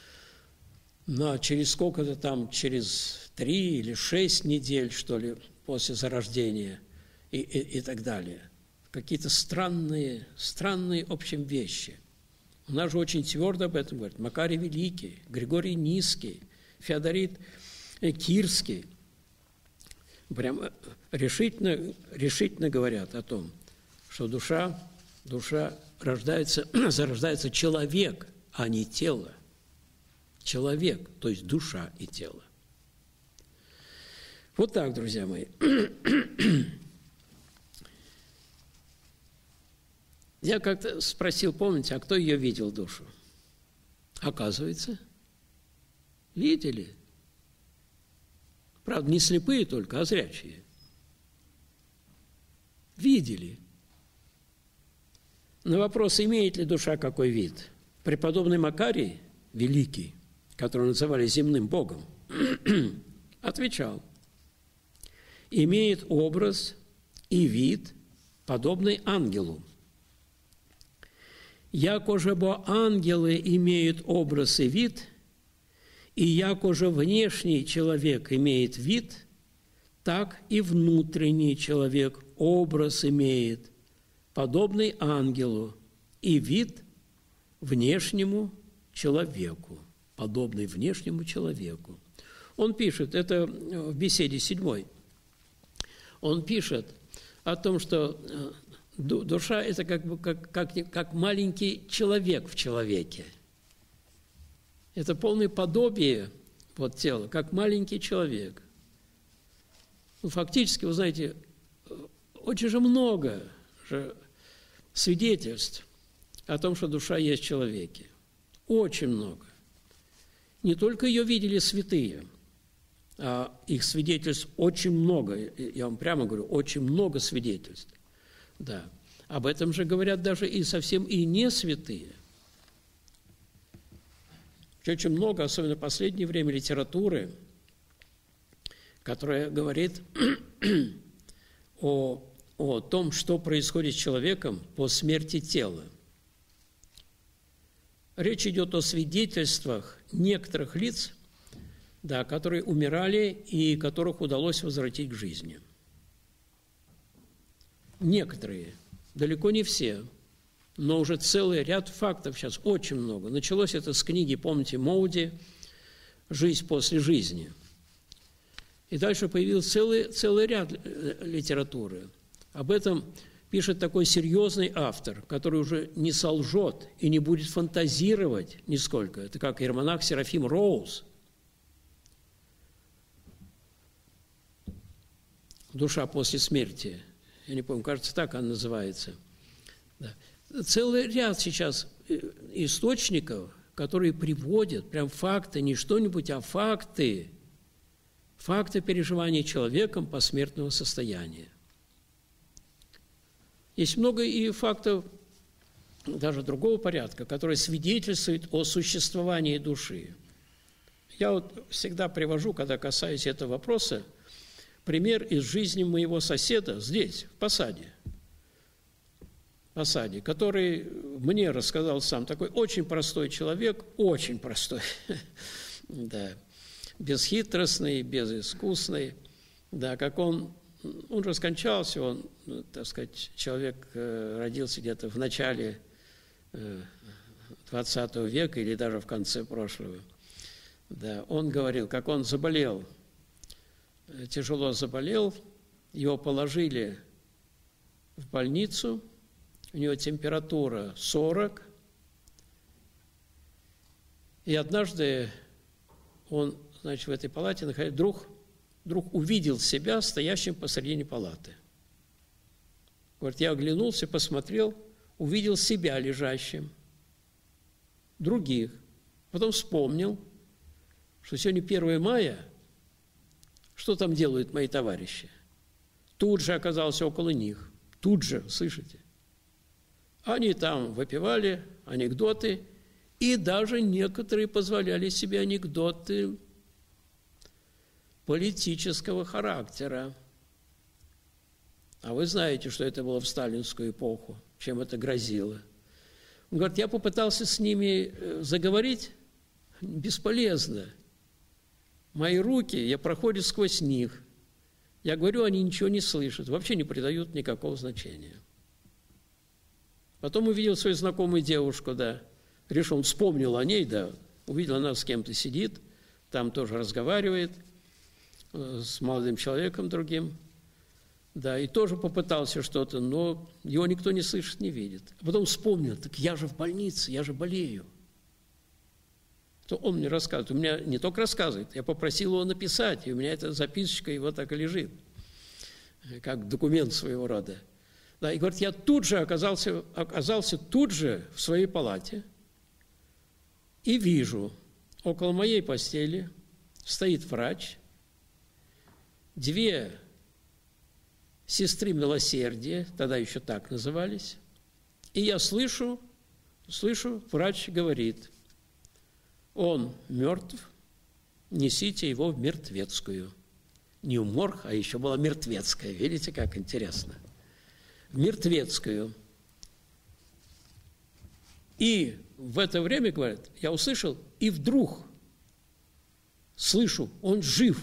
через сколько-то там, через 3 или 6 недель, что ли, после зарождения и так далее. Какие-то странные, в общем, вещи. У нас же очень твердо об этом говорят. Макарий Великий, Григорий Низкий, Феодорит Кирский. Прям решительно говорят о том, что душа зарождается человек, а не тело. Человек, то есть душа и тело. Вот так, друзья мои. Я как-то спросил, помните, а кто ее видел, душу? Оказывается, видели. Правда, не слепые только, а зрячие. Видели. На вопрос, имеет ли душа какой вид, преподобный Макарий Великий, которого называли земным богом, отвечал: имеет образ и вид, подобный ангелу. Яко же бо ангелы имеют образ и вид, и яко же внешний человек имеет вид, так и внутренний человек образ имеет, подобный ангелу, и вид внешнему человеку, подобный внешнему человеку. Он пишет, это в беседе 7, он пишет о том, что душа – это как маленький человек в человеке. Это полное подобие вот тела, как маленький человек. Ну, фактически, вы знаете, очень же много же свидетельств о том, что душа есть в человеке. Очень много. Не только ее видели святые, а их свидетельств очень много. Я вам прямо говорю, очень много свидетельств. Да. Об этом же говорят даже и совсем и не святые. Очень много, особенно в последнее время, литературы, которая говорит о том, что происходит с человеком по смерти тела. Речь идет о свидетельствах некоторых лиц, да, которые умирали и которых удалось возвратить к жизни. Некоторые, далеко не все, но уже целый ряд фактов сейчас, очень много. Началось это с книги, помните, Моуди «Жизнь после жизни». И дальше появился целый ряд литературы. Об этом пишет такой серьезный автор, который уже не солжет и не будет фантазировать нисколько. Это как иеромонах Серафим Роуз. «Душа после смерти». Я не помню, кажется, так она называется. Да. Целый ряд сейчас источников, которые приводят прям факты, не что-нибудь, а факты переживания человеком посмертного состояния. Есть много и фактов даже другого порядка, которые свидетельствуют о существовании души. Я вот всегда привожу, когда касаюсь этого вопроса, пример из жизни моего соседа здесь, в Посаде, который мне рассказал сам. Такой очень простой человек, очень простой, да, бесхитростный, безыскусный, да, как он же скончался, он, так сказать, человек родился где-то в начале XX века или даже в конце прошлого. Да, он говорил, как он заболел, тяжело заболел, его положили в больницу, у него температура 40, и однажды он, значит, в этой палате находился, вдруг увидел себя стоящим посредине палаты. Говорит, я оглянулся, посмотрел, увидел себя лежащим, других. Потом вспомнил, что сегодня 1 мая, что там делают мои товарищи? Тут же оказался около них, тут же, слышите? Они там выпивали анекдоты, и даже некоторые позволяли себе анекдоты политического характера. А вы знаете, что это было в сталинскую эпоху, чем это грозило. Он говорит, я попытался с ними заговорить, бесполезно. Мои руки, я прохожу сквозь них. Я говорю, они ничего не слышат, вообще не придают никакого значения. Потом увидел свою знакомую девушку, да, решил, он вспомнил о ней, да, увидел, она с кем-то сидит, там тоже разговаривает, с молодым человеком другим, да, и тоже попытался что-то, но его никто не слышит, не видит. А потом вспомнил, так я же в больнице, я же болею. То он мне рассказывает, у меня не только рассказывает, я попросил его написать, и у меня эта записочка его так и лежит, как документ своего рода. Да, и говорит, я тут же оказался тут же в своей палате и вижу, около моей постели стоит врач, 2 сестры милосердия, тогда еще так назывались, и я слышу, врач говорит, он мертв, несите его в мертвецкую. Не в морг, а еще была мертвецкая. Видите, как интересно. В мертвецкую. И в это время, говорят, я услышал, и вдруг слышу, он жив.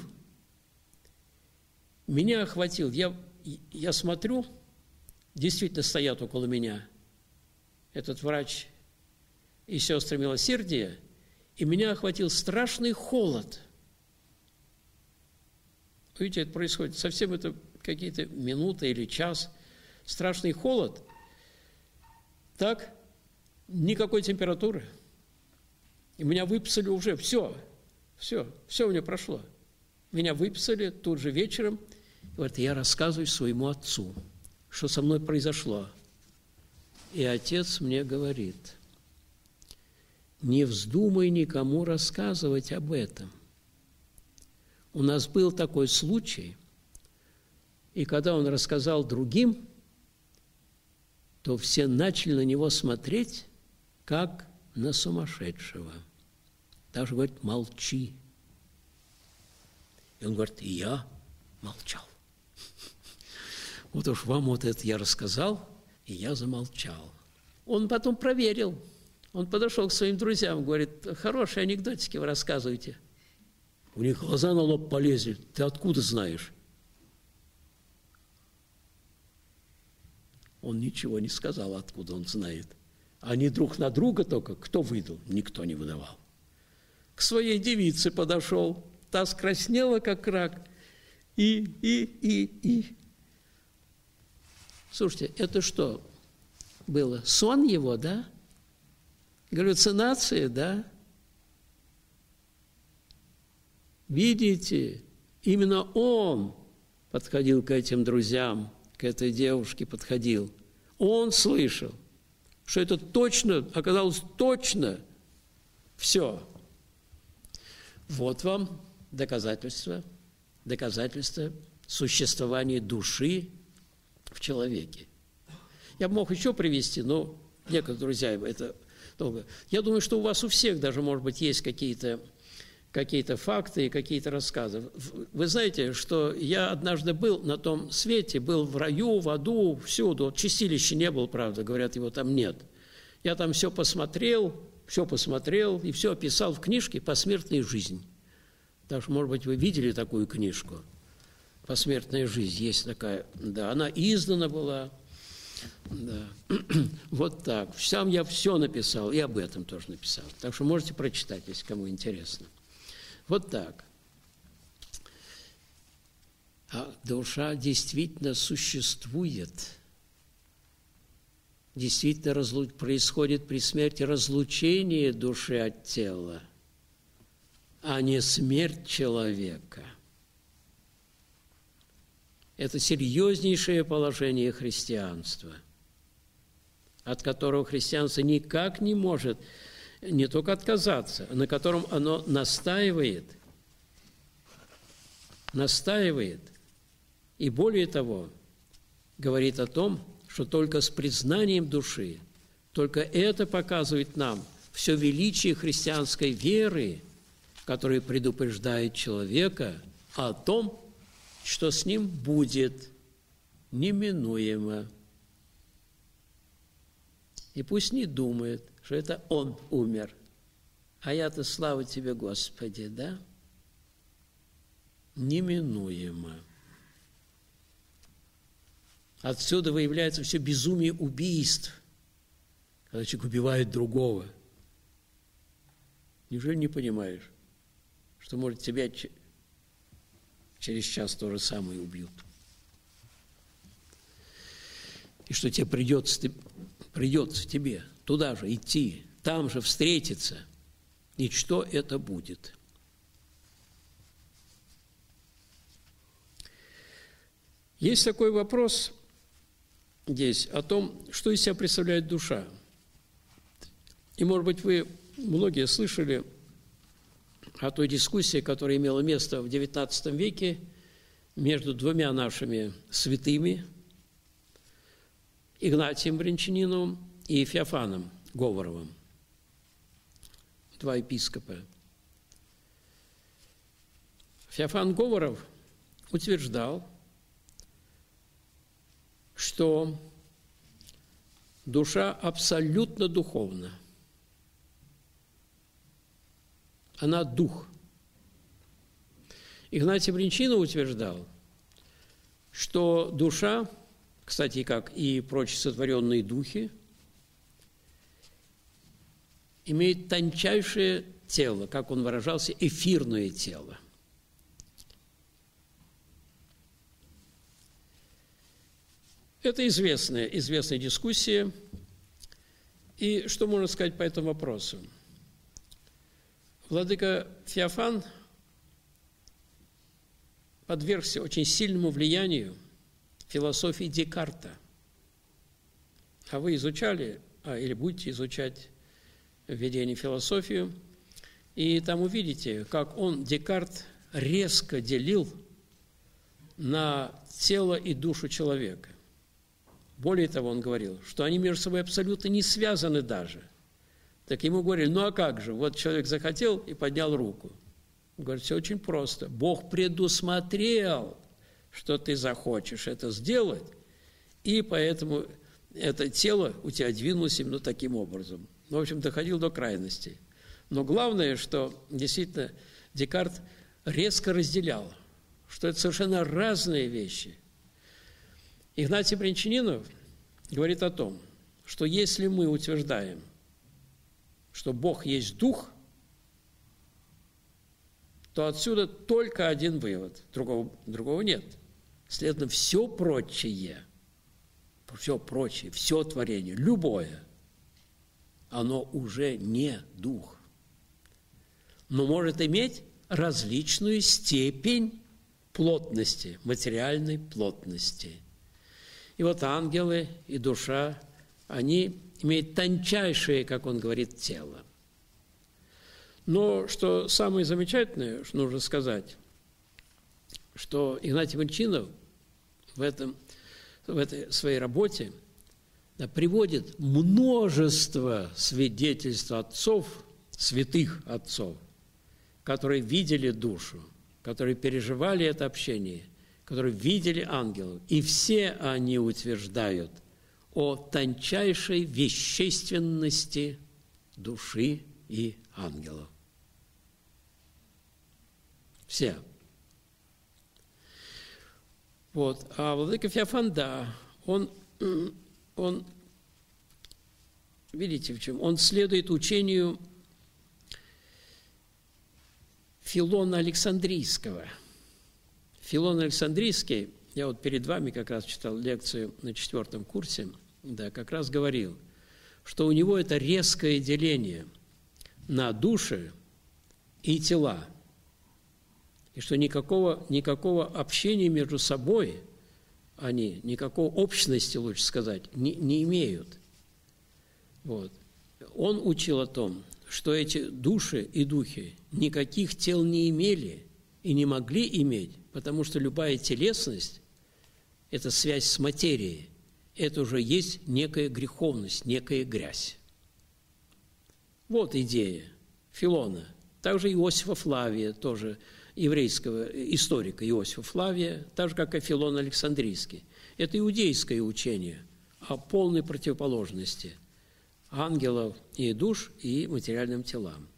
Меня охватил. Я смотрю, действительно стоят около меня этот врач и сестры милосердия, и меня охватил страшный холод. Видите, это происходит, совсем это какие-то минуты или час. Страшный холод. Так, никакой температуры. И меня выписали уже, все у меня прошло. Меня выписали тут же вечером. Говорит, я рассказываю своему отцу, что со мной произошло. И отец мне говорит, не вздумай никому рассказывать об этом. У нас был такой случай, и когда он рассказал другим, то все начали на него смотреть, как на сумасшедшего. Даже говорит, молчи. И он говорит, и я молчал. Вот уж вам вот это я рассказал, и я замолчал. Он потом проверил. Он подошел к своим друзьям, говорит, хорошие анекдотики вы рассказываете. У них глаза на лоб полезли. Ты откуда знаешь? Он ничего не сказал, откуда он знает. Они друг на друга только, кто выдал? Никто не выдавал. К своей девице подошел, та скраснела, как рак, и. Слушайте, это что было? Сон его, да? Галлюцинации, да? Видите, именно он подходил к этим друзьям, к этой девушке подходил. Он слышал, что это точно, оказалось точно все. Вот вам доказательство существования души в человеке. Я бы мог еще привести, но некоторые друзья, это долго. Я думаю, что у вас у всех даже, может быть, есть какие-то факты и какие-то рассказы. Вы знаете, что я однажды был на том свете, был в раю, в аду, всюду. Чистилища не было, правда, говорят, его там нет. Я там все посмотрел и все описал в книжке «Посмертная жизнь». Даже, может быть, вы видели такую книжку «Посмертная жизнь». Есть такая, да, она издана была. Да. Вот так. Сам я все написал, и об этом тоже написал. Так что можете прочитать, если кому интересно. Вот так. А душа действительно существует. Действительно происходит при смерти разлучение души от тела, а не смерть человека. Это серьезнейшее положение христианства, от которого христианство никак не может не только отказаться, на котором оно настаивает, и более того, говорит о том, что только с признанием души, только это показывает нам все величие христианской веры, которая предупреждает человека о том, что с ним будет неминуемо. И пусть не думает, что это он умер. А я-то, слава тебе, Господи, да? Неминуемо. Отсюда выявляется все безумие убийств, когда человек убивает другого. Неужели не понимаешь, что, может, тебя через час то же самое убьют? И что тебе придется тебе туда же идти, там же встретиться. И что это будет? Есть такой вопрос здесь о том, что из себя представляет душа. И, может быть, вы многие слышали о той дискуссии, которая имела место в XIX веке между двумя нашими святыми, Игнатием Брянчаниновым и Феофаном Говоровым, два епископа. Феофан Говоров утверждал, что душа абсолютно духовна. Она дух. Игнатий Брянчанинов утверждал, что душа, кстати, как и прочие сотворенные духи, имеет тончайшее тело, как он выражался, эфирное тело. Это известная дискуссия. И что можно сказать по этому вопросу? Владыка Феофан подвергся очень сильному влиянию философии Декарта. А вы изучали, или будете изучать введение в философию, и там увидите, как Декарт, резко делил на тело и душу человека. Более того, он говорил, что они между собой абсолютно не связаны даже. Так ему говорили, ну а как же, вот человек захотел и поднял руку. Он говорит, все очень просто. Бог предусмотрел, что ты захочешь это сделать, и поэтому это тело у тебя двинулось именно таким образом. Ну, в общем, доходил до крайностей. Но главное, что действительно Декарт резко разделял, что это совершенно разные вещи. Игнатий Брянчанинов говорит о том, что если мы утверждаем, что Бог есть Дух, то отсюда только один вывод, другого нет. Следовательно, все прочее, все творение, любое, оно уже не Дух, но может иметь различную степень плотности, материальной плотности. И вот ангелы и душа, они имеют тончайшее, как он говорит, тело. Но что самое замечательное, что нужно сказать, что Игнатий Брянчанинов в этой своей работе приводит множество свидетельств отцов, святых отцов, которые видели душу, которые переживали это общение, которые видели ангелов. И все они утверждают о тончайшей вещественности души и ангелов. Все. Вот. А владыка Феофан, да, он, видите в чем? Он следует учению Филона Александрийского. Филон Александрийский, я вот перед вами как раз читал лекцию на 4 курсе, да, как раз говорил, что у него это резкое деление на души и тела, и что никакого общения между собой они, никакой общности, лучше сказать, не имеют. Вот. Он учил о том, что эти души и духи никаких тел не имели и не могли иметь, потому что любая телесность – это связь с материей, это уже есть некая греховность, некая грязь. Вот идея Филона. Также Иосифа Флавия, тоже еврейского историка Иосифа Флавия, так же, как и Филон Александрийский. Это иудейское учение о полной противоположности ангелов и душ и материальным телам.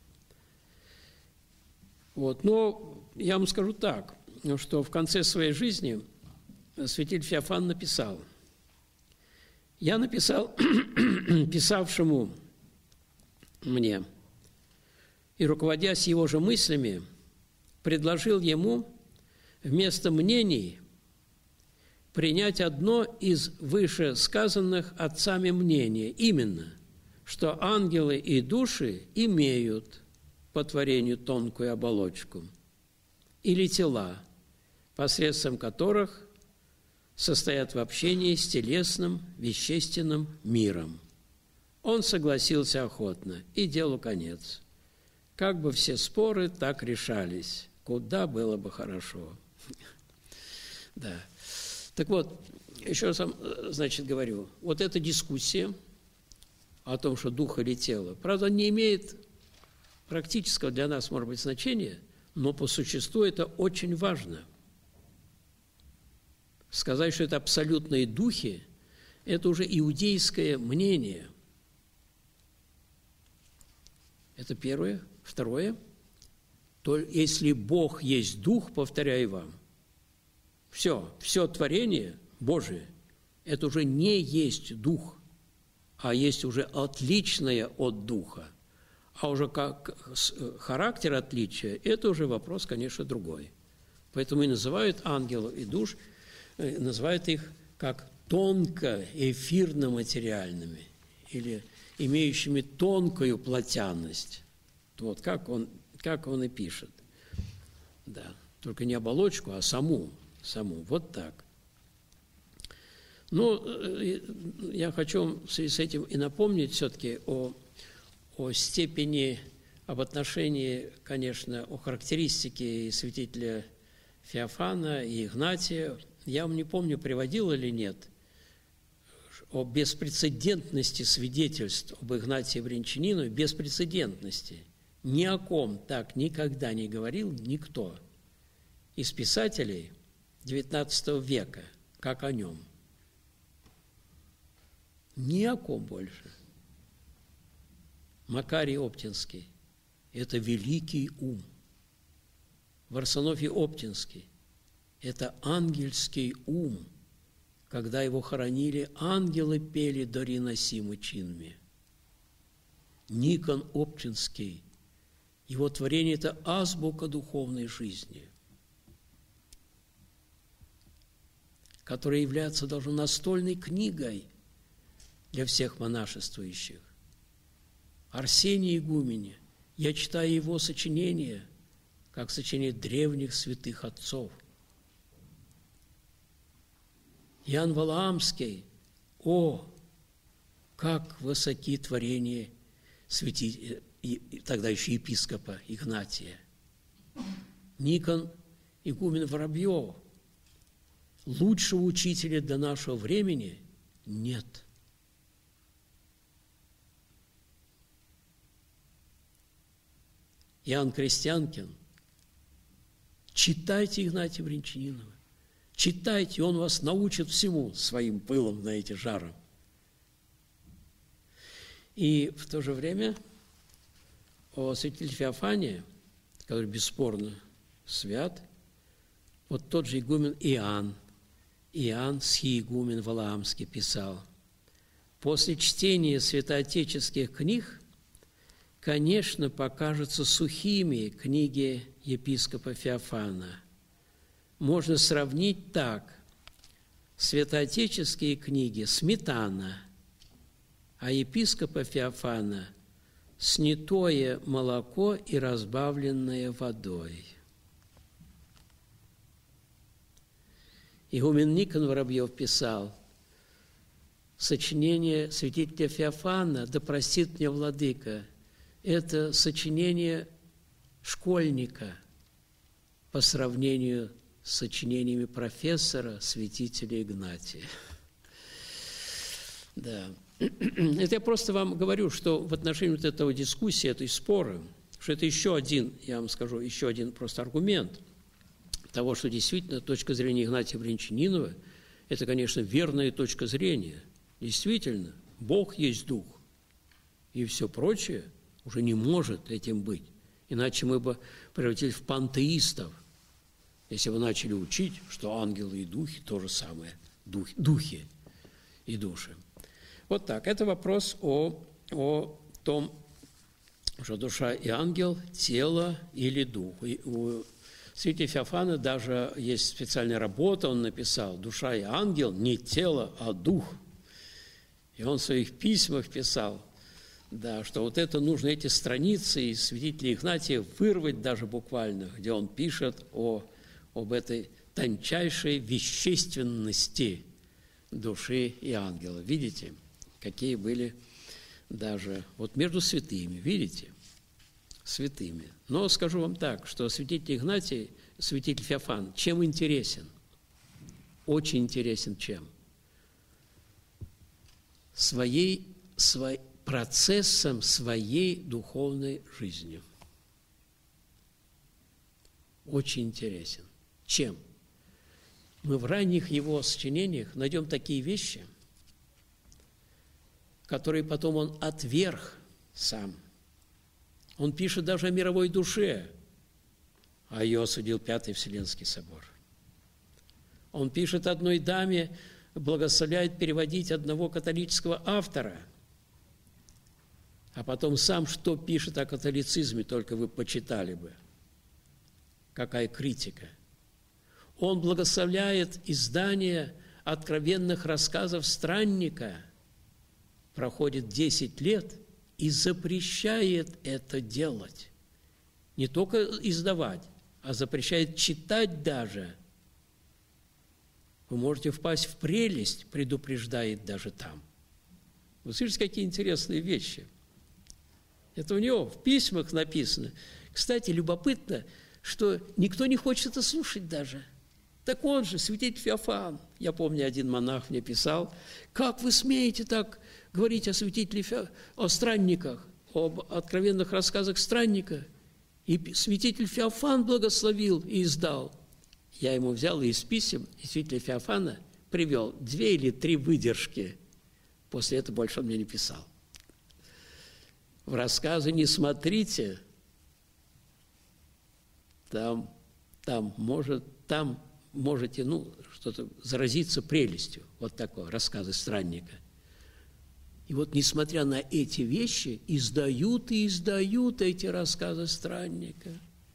Вот. Но я вам скажу так, что в конце своей жизни святитель Феофан написал: «Я написал писавшему мне и, руководясь его же мыслями, предложил ему вместо мнений принять одно из вышесказанных отцами мнений, именно, что ангелы и души имеют по творению тонкую оболочку или тела, посредством которых состоят в общении с телесным, вещественным миром. Он согласился охотно, и делу конец. Как бы все споры так решались, куда было бы хорошо». Да. Так вот, еще раз вам, значит, говорю, вот эта дискуссия о том, что дух или тело, правда, не имеет практического для нас, может быть, значения, но по существу это очень важно. Сказать, что это абсолютные духи, это уже иудейское мнение. Это первое. Второе, то если Бог есть Дух, повторяю вам, все творение Божие, это уже не есть Дух, а есть уже отличное от Духа. А уже как характер отличия, это уже вопрос, конечно, другой. Поэтому и называют ангелов и душ, называют их как тонко эфирно-материальными или имеющими тонкую плотянность. Вот как он как он и пишет. Да, только не оболочку, а саму. Вот так. Ну, я хочу в связи с этим и напомнить все-таки о степени, об отношении, конечно, о характеристике святителя Феофана и Игнатия. Я вам не помню, приводил или нет, о беспрецедентности свидетельств об Игнатии Брянчанинове, беспрецедентности. Ни о ком так никогда не говорил никто из писателей XIX века, как о нем. Ни о ком больше. Макарий Оптинский – это великий ум. Варсонофий Оптинский – это ангельский ум. Когда его хоронили, ангелы пели «Дори носимы чинми». Никон Оптинский – его творение – это азбука духовной жизни, которая является даже настольной книгой для всех монашествующих. Арсений Игумене, я читаю его сочинения, как сочинения древних святых отцов. Иоанн Валаамский, как высоки творения святителя, тогда еще епископа Игнатия. Никон Игумен Воробьев, лучшего учителя до нашего времени нет. Иоанн Крестьянкин, читайте Игнатия Брянчанинова, читайте, он вас научит всему своим пылом, знаете, жаром. И в то же время о святителе Феофане, который бесспорно свят, вот тот же игумен Иоанн Схиигумен Валаамский писал: после чтения святоотеческих книг, конечно, покажутся сухими книги епископа Феофана. Можно сравнить так: святоотеческие книги – сметана, а епископа Феофана – снятое молоко и разбавленное водой. Игумен Никон Воробьев писал: сочинение святителя Феофана, да простит мне владыка, это сочинение школьника по сравнению с сочинениями профессора, святителя Игнатия. Да. Это я просто вам говорю, что в отношении вот этого дискуссии, этой спора, что это еще один, я вам скажу, еще один просто аргумент того, что действительно точка зрения Игнатия Брянчанинова – это, конечно, верная точка зрения. Действительно, Бог есть Дух, и все прочее уже не может этим быть. Иначе мы бы превратились в пантеистов, если бы начали учить, что ангелы и духи – то же самое, духи и души. Вот так. Это вопрос о том, что душа и ангел – тело или дух. И у святителя Феофана даже есть специальная работа, он написал: «Душа и ангел – не тело, а дух». И он в своих письмах писал, да, что вот это нужно, эти страницы из святителя Игнатия вырвать даже буквально, где он пишет об этой тончайшей вещественности души и ангела. Видите, какие были даже вот между святыми, видите, святыми. Но скажу вам так, что святитель Игнатий, святитель Феофан, чем интересен? Очень интересен чем? Процессом своей духовной жизни. Очень интересен. Чем? Мы в ранних его сочинениях найдем такие вещи, которые потом он отверг сам. Он пишет даже о мировой душе, а ее осудил Пятый Вселенский собор. Он пишет одной даме, благословляет переводить одного католического автора, а потом сам что пишет о католицизме, только вы почитали бы. Какая критика. Он благословляет издание откровенных рассказов странника, проходит 10 лет и запрещает это делать. не только издавать, а запрещает читать даже. Вы можете впасть в прелесть, предупреждает даже там. Вы слышите, какие интересные вещи. Это у него в письмах написано. Кстати, любопытно, что никто не хочет это слушать даже. Так он же, святитель Феофан. Я помню, один монах мне писал: как вы смеете так говорить о святителе о странниках, об откровенных рассказах странника? И святитель Феофан благословил и издал. Я ему взял из писем святителя Феофана, привел 2 или 3 выдержки. После этого больше он мне не писал. В рассказы не смотрите, там можете, что-то заразиться прелестью. Вот такое, рассказы странника. И вот, несмотря на эти вещи, издают и издают эти рассказы странника.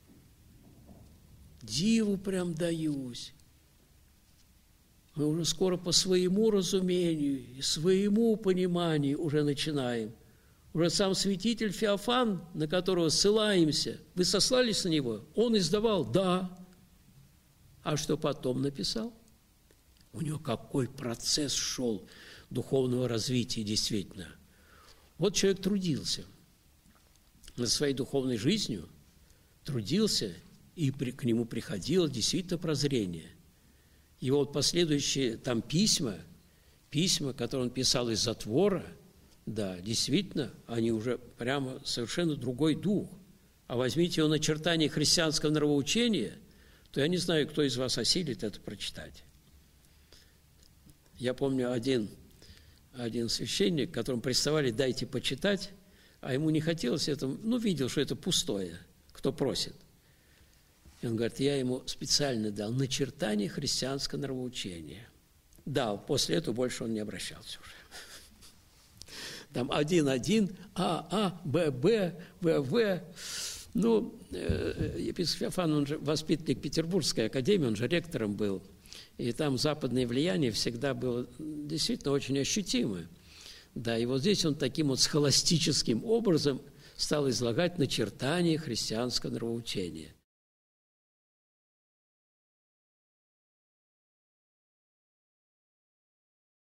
Диву прям даюсь. Мы уже скоро по своему разумению и своему пониманию уже начинаем. Уже сам святитель Феофан, на которого ссылаемся, вы сослались на него? Он издавал? Да. А что потом написал? У него какой процесс шел духовного развития действительно. Вот человек трудился над своей духовной жизнью, трудился, и к нему приходило действительно прозрение. И вот последующие там письма, которые он писал из затвора, да, действительно, они уже прямо совершенно другой дух. А возьмите его начертание христианского нравоучения, то я не знаю, кто из вас осилит это прочитать. Я помню один священник, которому приставали: дайте почитать, а ему не хотелось это, видел, что это пустое, кто просит. И он говорит: я ему специально дал начертание христианского нравоучения. Дал, после этого больше он не обращался уже. Там 1.1, Б, В. Епископ Феофан, он же воспитанник Петербургской академии, он же ректором был. И там западное влияние всегда было действительно очень ощутимое. Да, и вот здесь он таким вот схоластическим образом стал излагать начертание христианского нравоучения.